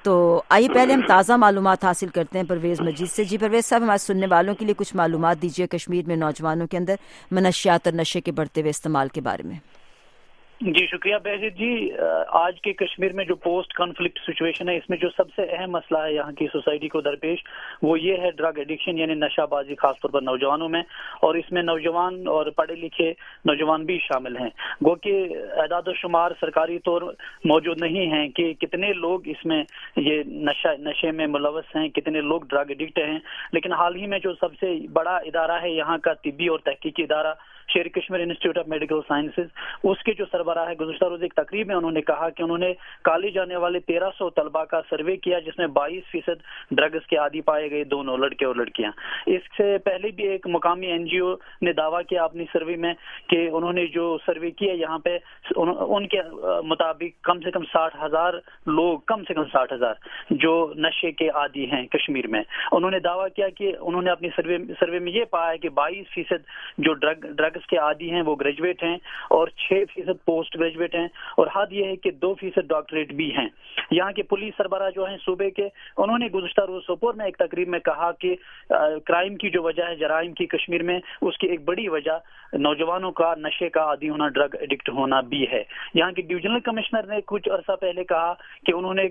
تو آئیے پہلے ہم تازہ معلومات حاصل کرتے ہیں پرویز مجید سے. جی پرویز صاحب، ہمارے سننے والوں کے لیے کچھ معلومات دیجیے کشمیر میں نوجوانوں کے اندر منشیات اور نشے کے بڑھتے ہوئے استعمال کے بارے میں. جی شکریہ بہجت جی. آج کے کشمیر میں جو پوسٹ کانفلکٹ سچویشن ہے، اس میں جو سب سے اہم مسئلہ ہے یہاں کی سوسائٹی کو درپیش، وہ یہ ہے ڈرگ ایڈکشن یعنی نشہ بازی، خاص طور پر نوجوانوں میں. اور اس میں نوجوان اور پڑھے لکھے نوجوان بھی شامل ہیں. گو کہ اعداد و شمار سرکاری طور موجود نہیں ہیں کہ کتنے لوگ اس میں یہ نشے میں ملوث ہیں، کتنے لوگ ڈرگ ایڈکٹ ہیں. لیکن حال ہی میں جو سب سے بڑا ادارہ ہے یہاں کا طبی اور تحقیقی ادارہ Sher Kashmir institute of medical sciences, اس کے جو سربراہ ہے گزشتہ روز ایک تقریب میں انہوں نے کہا کہ انہوں نے کالج جانے والے 1300 طلباء کا سروے کیا جس میں 22% ڈرگز کے عادی پائے گئے، دونوں لڑکے اور لڑکیاں. اس سے پہلے بھی ایک مقامی این جی او نے دعویٰ کیا اپنی سروے میں کہ انہوں نے جو سروے کیا یہاں پہ ان کے مطابق کم سے کم 60,000 لوگ، کم سے کم 60,000 جو نشے کے عادی ہیں کشمیر میں. انہوں نے دعویٰ کیا کہ انہوں نے اپنی سروے میں یہ پایا کہ 22% جو ڈرگز کے عادی ہیں وہ گریجویٹ ہیں اور 6% پوسٹ گریجویٹ ہیں، اور حد یہ ہے کہ 2% ڈاکٹریٹ بھی ہیں. یہاں کے پولیس سربراہ جو ہیں صوبے کے، انہوں نے گزشتہ روز سوپور میں ایک تقریب میں کہا کہ کرائم کی جو وجہ ہے، جرائم کی کشمیر میں، اس کی ایک بڑی وجہ نوجوانوں کا نشے کا عادی ہونا، ڈرگ ایڈکٹ ہونا بھی ہے. یہاں کے ڈویژنل کمشنر نے کچھ عرصہ پہلے کہا کہ انہوں نے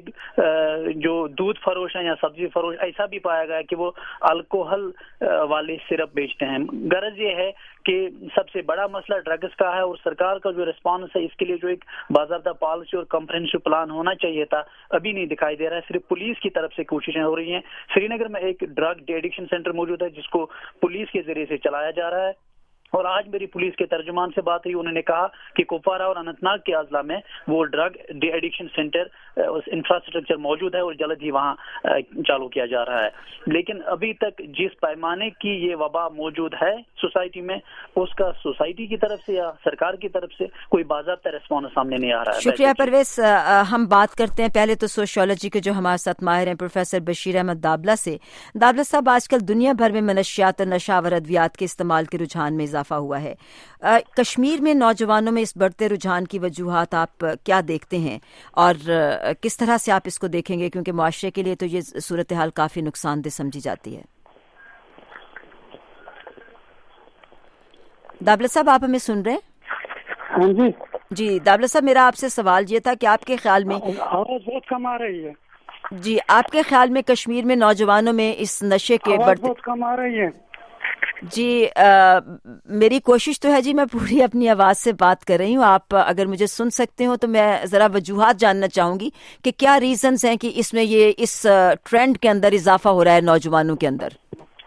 جو دودھ فروش ہیں یا سبزی فروش، ایسا بھی پایا گیا کہ وہ الکوہل والے سرپ بیچتے ہیں. غرض یہ ہے کہ سب سے بڑا مسئلہ ڈرگز کا ہے، اور سرکار کا جو ریسپانس ہے اس کے لیے جو ایک باضابطہ پالیسی اور کمپریہنسو پلان ہونا چاہیے تھا، ابھی نہیں دکھائی دے رہا ہے. صرف پولیس کی طرف سے کوششیں ہو رہی ہیں. سری نگر میں ایک ڈرگ ڈی ایڈکشن سینٹر موجود ہے جس کو پولیس کے ذریعے سے چلایا جا رہا ہے. اور آج میری پولیس کے ترجمان سے بات ہوئی، انہوں نے کہا کہ کپوارہ اور اننت ناگ کے اضلاع میں وہ drug de addiction centre infrastructure موجود ہے اور جلد ہی وہاں چالو کیا جا رہا ہے. لیکن ابھی تک جس پیمانے کی یہ وبا موجود ہے سوسائٹی میں، اس کا سوسائٹی کی طرف سے یا سرکار کی طرف سے کوئی باضابطہ ریسپانس سامنے نہیں آ رہا ہے. شکریہ پرویز. ہم بات کرتے ہیں پہلے تو سوشیولوجی کے جو ہمارے ساتھ ماہر ہیں پروفیسر بشیر احمد دابلہ سے. دابلہ صاحب، آج کل دنیا بھر میں منشیات اور نشہ آور ادویات کے استعمال کے رجحان میں اضافہ ہوا ہے. کشمیر میں نوجوانوں میں اس بڑھتے رجحان کی وجوہات آپ کیا دیکھتے ہیں اور کس طرح سے آپ اس کو دیکھیں گے، کیونکہ معاشرے کے لیے تو یہ صورتحال کافی نقصان دہ سمجھی جاتی ہے؟ دابلہ صاحب، آپ ہمیں سن رہے ہیں؟ ہاں جی جی دابلہ صاحب، میرا آپ سے سوال یہ تھا کہ آپ کے خیال میں آواز بہت کم آ رہی ہے. جی، آپ کے خیال میں کشمیر میں نوجوانوں میں اس نشے کے بڑھتے بہت کم آ رہی ہے. جی میری کوشش تو ہے جی، میں پوری اپنی آواز سے بات کر رہی ہوں. آپ اگر مجھے سن سکتے ہو تو میں ذرا وجوہات جاننا چاہوں گی کہ کیا ریزنز ہیں کہ اس میں اس ٹرینڈ کے اندر اضافہ ہو رہا ہے نوجوانوں کے اندر.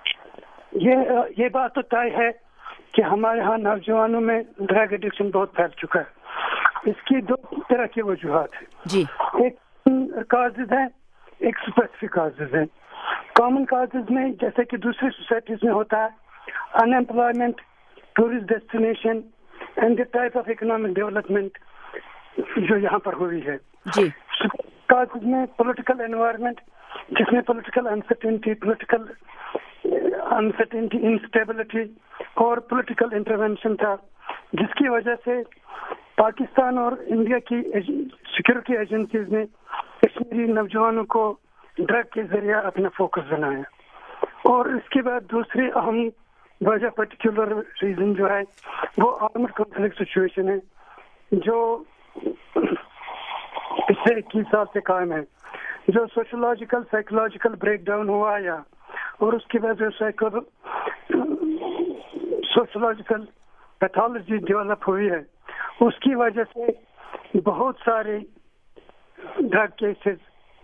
یہ بات تو طے ہے کہ ہمارے ہاں نوجوانوں میں ڈرگ ایڈکشن بہت پھیل چکا ہے. اس کی 2 طرح کی وجوہات ہیں جی. ایک کازز ہے، ایک اسپیسیفک کازز ہے. کامن کازز میں جیسے کہ دوسری سوسائٹیز میں ہوتا ہے unemployment, tourist destination and the type of economic development جو یہاں پر ہوئی ہے. جی. کازز میں پولیٹیکل انوائرمنٹ جس میں پولیٹیکل انسرٹینٹی انسٹیبلٹی اور پولیٹیکل انٹرونشن تھا، جس کی وجہ سے پاکستان اور انڈیا کی سیکورٹی ایجنسیز نے کشمیری نوجوانوں کو ڈرگ کے ذریعہ اپنا فوکس بنایا. اور اس کے بعد دوسری اہم وجہ پرٹیکولر ریزن جو ہے وہ آرمڈ کانفلکٹ سچویشن ہے جو پچھلے 21 سال سے قائم ہے، جو سوشولوجیکل سائیکولوجیکل بریک ڈاؤن ہوا یا اور اس کی وجہ سے سوشولوجیکل پیتھولوجی ڈیولپ ہوئی ہے. اس کی وجہ سے بہت سارے ڈرگ کیسز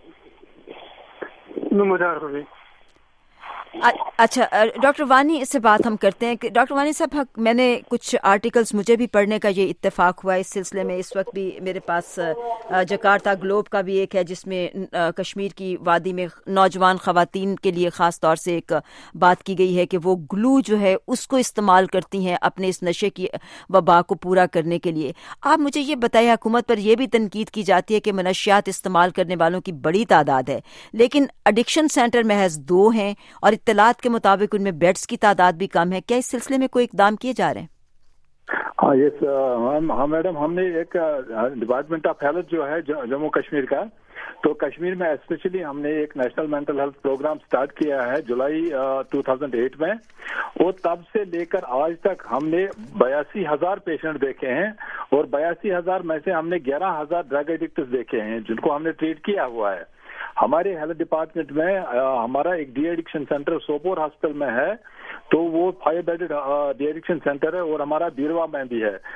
نمودار ہوئے. اچھا ڈاکٹر وانی سے بات ہم کرتے ہیں کہ ڈاکٹر وانی صاحب، میں نے کچھ آرٹیکلز مجھے بھی پڑھنے کا یہ اتفاق ہوا اس سلسلے میں. اس وقت بھی میرے پاس جکارتا گلوب کا بھی ایک ہے جس میں کشمیر کی وادی میں نوجوان خواتین کے لیے خاص طور سے ایک بات کی گئی ہے کہ وہ گلو جو ہے اس کو استعمال کرتی ہیں اپنے اس نشے کی وبا کو پورا کرنے کے لیے. آپ مجھے یہ بتائیں، حکومت پر یہ بھی تنقید کی جاتی ہے کہ منشیات استعمال کرنے والوں کی بڑی تعداد ہے لیکن ایڈکشن سینٹر محض 2 ہیں اور اطلاعات کے مطابق ان میں بیڈز کی تعداد بھی کم ہے. کیا اس سلسلے میں کوئی اقدام کیے جا رہے ہیں؟ ہاں یس ہاں میڈم، ہم نے ایک ڈپارٹمنٹ آف ہیلتھ جو ہے جموں کشمیر کا تو کشمیر میں اسپیشلی ہم نے ایک national mental health program start کیا ہے جولائی 2008 میں، اور تب سے لے کر آج تک ہم نے 82,000 پیشنٹ دیکھے ہیں، اور 82,000 میں سے ہم نے 11,000 ڈرگ ایڈکٹس دیکھے ہیں جن کو ہم نے ٹریٹ کیا ہوا ہے۔ ہمارے ہیلتھ ڈپارٹمنٹ میں ہمارا ایک de addiction centre Sopore hospital میں ہے، تو وہ 5 بیڈڈ ڈی ایڈکشن سینٹر ہے، اور ہمارا بیروا میں بھی ہے۔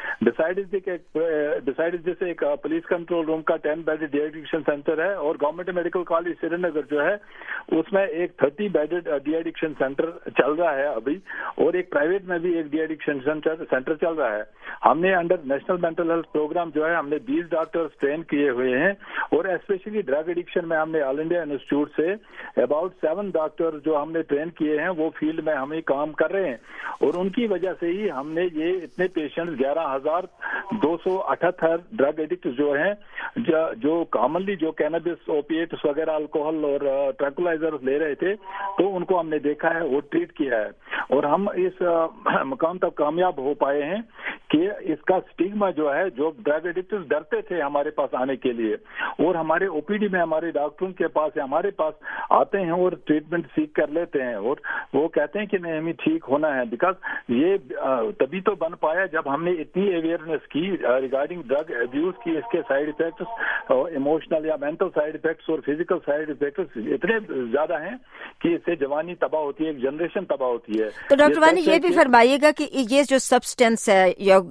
ڈسائڈ جیسے ایک پولیس کنٹرول روم کا 10 بیڈڈ ڈی ایڈکشن سینٹر ہے، اور government medical college Srinagar جو ہے اس میں ایک 30 بیڈڈ ڈی ایڈکشن سینٹر چل رہا ہے ابھی، اور ایک پرائیویٹ میں بھی ایک ڈی ایڈکشن سینٹر چل رہا ہے۔ ہم نے under national mental health program جو ہے ہم نے 20 ڈاکٹرز ٹرین کیے ہوئے ہیں، اور اسپیشلی ڈرگ ایڈکشن میں ہم نے آل انڈیا انسٹیٹیوٹ سے اباؤٹ 7 ڈاکٹر جو ہم نے ٹرین کیے ہیں وہ فیلڈ میں ہمیں کام کر رہے ہیں، اور ان کی وجہ سے ہی ہم نے یہ اتنے پیشنٹ 11,278 ڈرگ ایڈکٹ جو ہیں جو کامنلی جو کینابس، اوپیٹس وغیرہ، الکوہل اور ٹرانکولائزر لے رہے تھے، تو ان کو ہم نے دیکھا ہے، وہ ٹریٹ کیا ہے، اور ہم اس مقام تک کامیاب ہو پائے ہیں کہ اس کا سٹیگما جو ہے، جو ڈرگ ایڈکٹس ڈرتے تھے ہمارے پاس آنے کے لیے، اور ہمارے او پی ڈی میں ہمارے ڈاکٹروں کے پاس یا ہمارے پاس آتے ہیں اور ٹریٹمنٹ سیکھ کر لیتے ہیں، اور وہ کہتے ہیں کہ نہیں ہمیں ٹھیک ہونا ہے، بیکاز یہ تبھی تو بن پایا جب ہم نے اتنی اویئرنیس کی ریگارڈنگ ڈرگ ابیوز کی، اس کے سائیڈ افیکٹس، ایموشنل یا مینٹل سائیڈ افیکٹس اور فزیکل سائیڈ افیکٹس اتنے زیادہ ہیں کہ اس سے جوانی تباہ ہوتی ہے، ایک جنریشن تباہ ہوتی ہے۔ تو ڈاکٹر وانی یہ بھی فرمائیے گا کہ یہ جو سبسٹینس ہے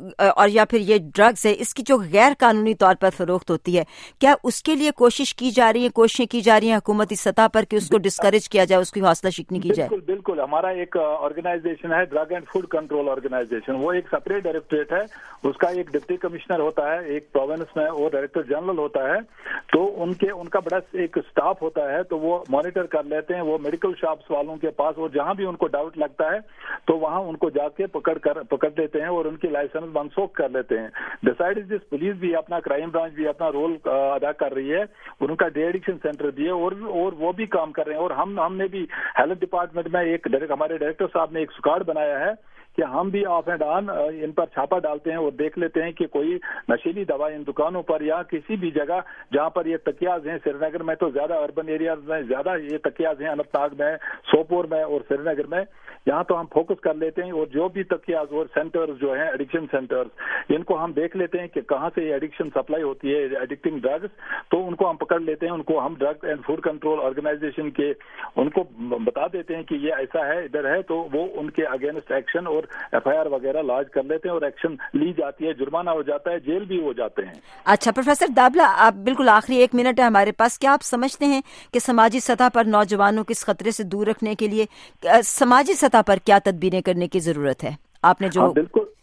یا پھر یہ ڈرگز ہے، اس کی جو غیر قانونی طور پر فروخت ہوتی ہے، کیا اس کے لیے کوششیں کی جا رہی ہیں حکومتی سطح پر کہ اس کو ڈسکریج کیا جائے، اس کی حوصلہ شکنی کی جائے؟ بالکل ہمارا ایک آرگنائزیشن ہے drug and food control organisation, وہ ایک سپریٹ ڈائریکٹریٹ ہے، اس کا ایک ڈپٹی کمشنر ہوتا ہے ایک پروونس میں، اور ڈائریکٹر جنرل ہوتا ہے، تو ان کا بڑا ایک سٹاف ہوتا ہے، تو وہ مانیٹر کر لیتے ہیں، وہ میڈیکل شاپس والوں کے پاس، اور جہاں بھی ان کو ڈاؤٹ لگتا ہے تو وہاں ان کو جا کے پکڑ دیتے ہیں اور ان کی لائسنس منسوخ کر لیتے ہیں۔ ڈسائڈ دس پولیس بھی اپنا، کرائم برانچ بھی اپنا رول ادا کر رہی ہے، اور ان کا ڈی ایڈکشن سینٹر بھی ہے، اور وہ بھی کام کر رہے ہیں، اور ہم نے بھی ہیلتھ ڈپارٹمنٹ میں ایک ہمارے ڈائریکٹر صاحب نے ایک اسکواڈ بنایا ہے کہ ہم بھی آف اینڈ آن ان پر چھاپا ڈالتے ہیں اور دیکھ لیتے ہیں کہ کوئی نشیلی دوا ان دکانوں پر یا کسی بھی جگہ جہاں پر یہ تکیاز ہیں، سری نگر میں تو زیادہ اربن ایریاز میں زیادہ یہ تکیاز ہیں، اننت ناگ میں، سوپور میں اور سری نگر میں، یہاں تو ہم فوکس کر لیتے ہیں، اور جو بھی تکیاز اور سینٹرز جو ہیں ایڈکشن سینٹرز، ان کو ہم دیکھ لیتے ہیں کہ کہاں سے یہ ایڈکشن سپلائی ہوتی ہے، ایڈکٹنگ ڈرگز، تو ان کو ہم پکڑ لیتے ہیں، ان کو ہم drug and food control organisation کے ان کو بتا دیتے ہیں کہ یہ ایسا ہے، ادھر ہے، تو وہ ان کے اگینسٹ ایکشن اور ایف آئی آر وغیرہ لاج کر لیتے ہیں، اور ایکشن لی جاتی ہے، جرمانہ ہو جاتا ہے، جیل بھی ہو جاتے ہیں۔ اچھا پروفیسر دابلا، آپ بالکل آخری 1 منٹ ہے ہمارے پاس، کیا آپ سمجھتے ہیں کہ سماجی سطح پر نوجوانوں کو اس خطرے سے دور رکھنے کے لیے سماجی سطح پر کیا تدبیریں کرنے کی ضرورت ہے؟ آپ نے جو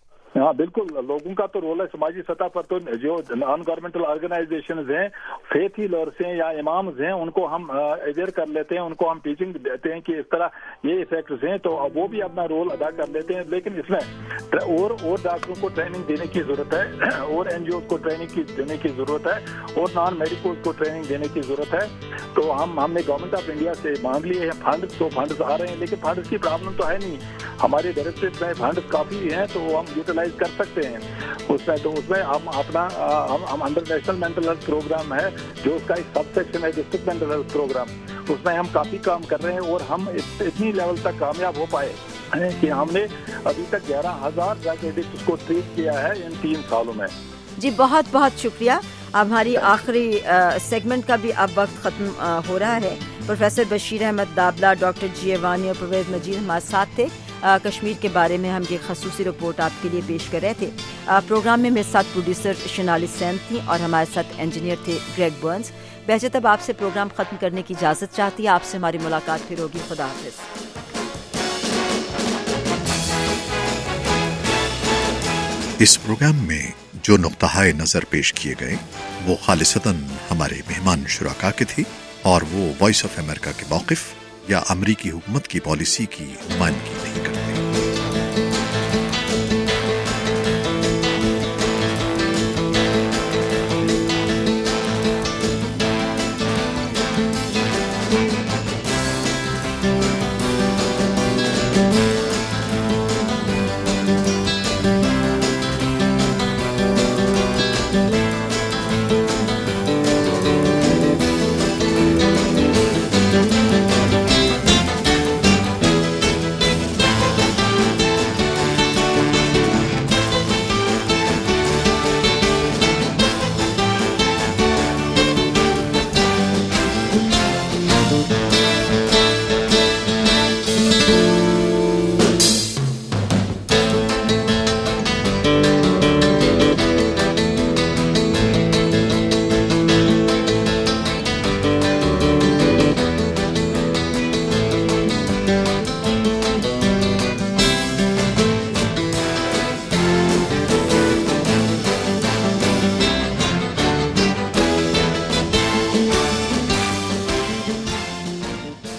بالکل لوگوں کا تو رول ہے سماجی سطح پر، تو جو نان گورنمنٹل آرگنائزیشنز ہیں، فیتھ ہیلرز ہیں یا امامز ہیں، ان کو ہم اویئر کر لیتے ہیں، ان کو ہم ٹیچنگ دیتے ہیں کہ اس طرح یہ ایفیکٹس ہیں، تو وہ بھی اپنا رول ادا کر لیتے ہیں، لیکن اس میں اور ڈاکٹروں کو ٹریننگ دینے کی ضرورت ہے، اور این جی اوز کو ٹریننگ دینے کی ضرورت ہے، اور نان میڈیکلز کو ٹریننگ دینے کی ضرورت ہے۔ تو ہم نے گورنمنٹ آف انڈیا سے مانگ لیے ہیں فنڈز، تو فنڈز آ رہے ہیں، لیکن فنڈز کی پرابلم تو ہے نہیں، ہمارے ڈائریکٹریٹ میں فنڈز کافی ہیں، تو وہ ہم یوٹیلائز کر سکتے ہیں اس میں ہم اپنا ہم under national mental health program ہے، جو اس کا ایک سب سیکشن ہے ڈسٹرکٹ مینٹل ہیلتھ پروگرام، اس میں ہم کافی کام کر رہے ہیں، اور ہم اتنی لیول تک کامیاب ہو پائے کہ ہم نے ابھی تک 11,000 ڈرگ ایڈکٹس کو ٹریٹ کیا ہے ان 3 سالوں میں۔ جی بہت بہت شکریہ۔ اب ہماری آخری سیگمنٹ کا بھی اب وقت ختم ہو رہا ہے۔ Professor Bashir Ahmad Dabla, doctor G Wani اور پرویز مجید ہمارے ساتھ تھے۔ کشمیر کے بارے میں ہم یہ خصوصی رپورٹ آپ کے لیے پیش کر رہے تھے۔ پروگرام میں میرے ساتھ پروڈیوسر شنالی سین تھیں، اور ہمارے ساتھ انجینئر تھے گریگ برنز۔ بہجت اب آپ سے پروگرام ختم کرنے کی اجازت چاہتی ہے، آپ سے ہماری ملاقات پھر ہوگی۔ خدا حافظ۔ اس پروگرام میں جو نقطہ نظر پیش کیے گئے وہ خالصتاً ہمارے مہمان شرکاء کے تھے، اور وہ وائس آف امریکہ کے موقف یا امریکی حکومت کی پالیسی کی نمائندگی نہیں کرتے۔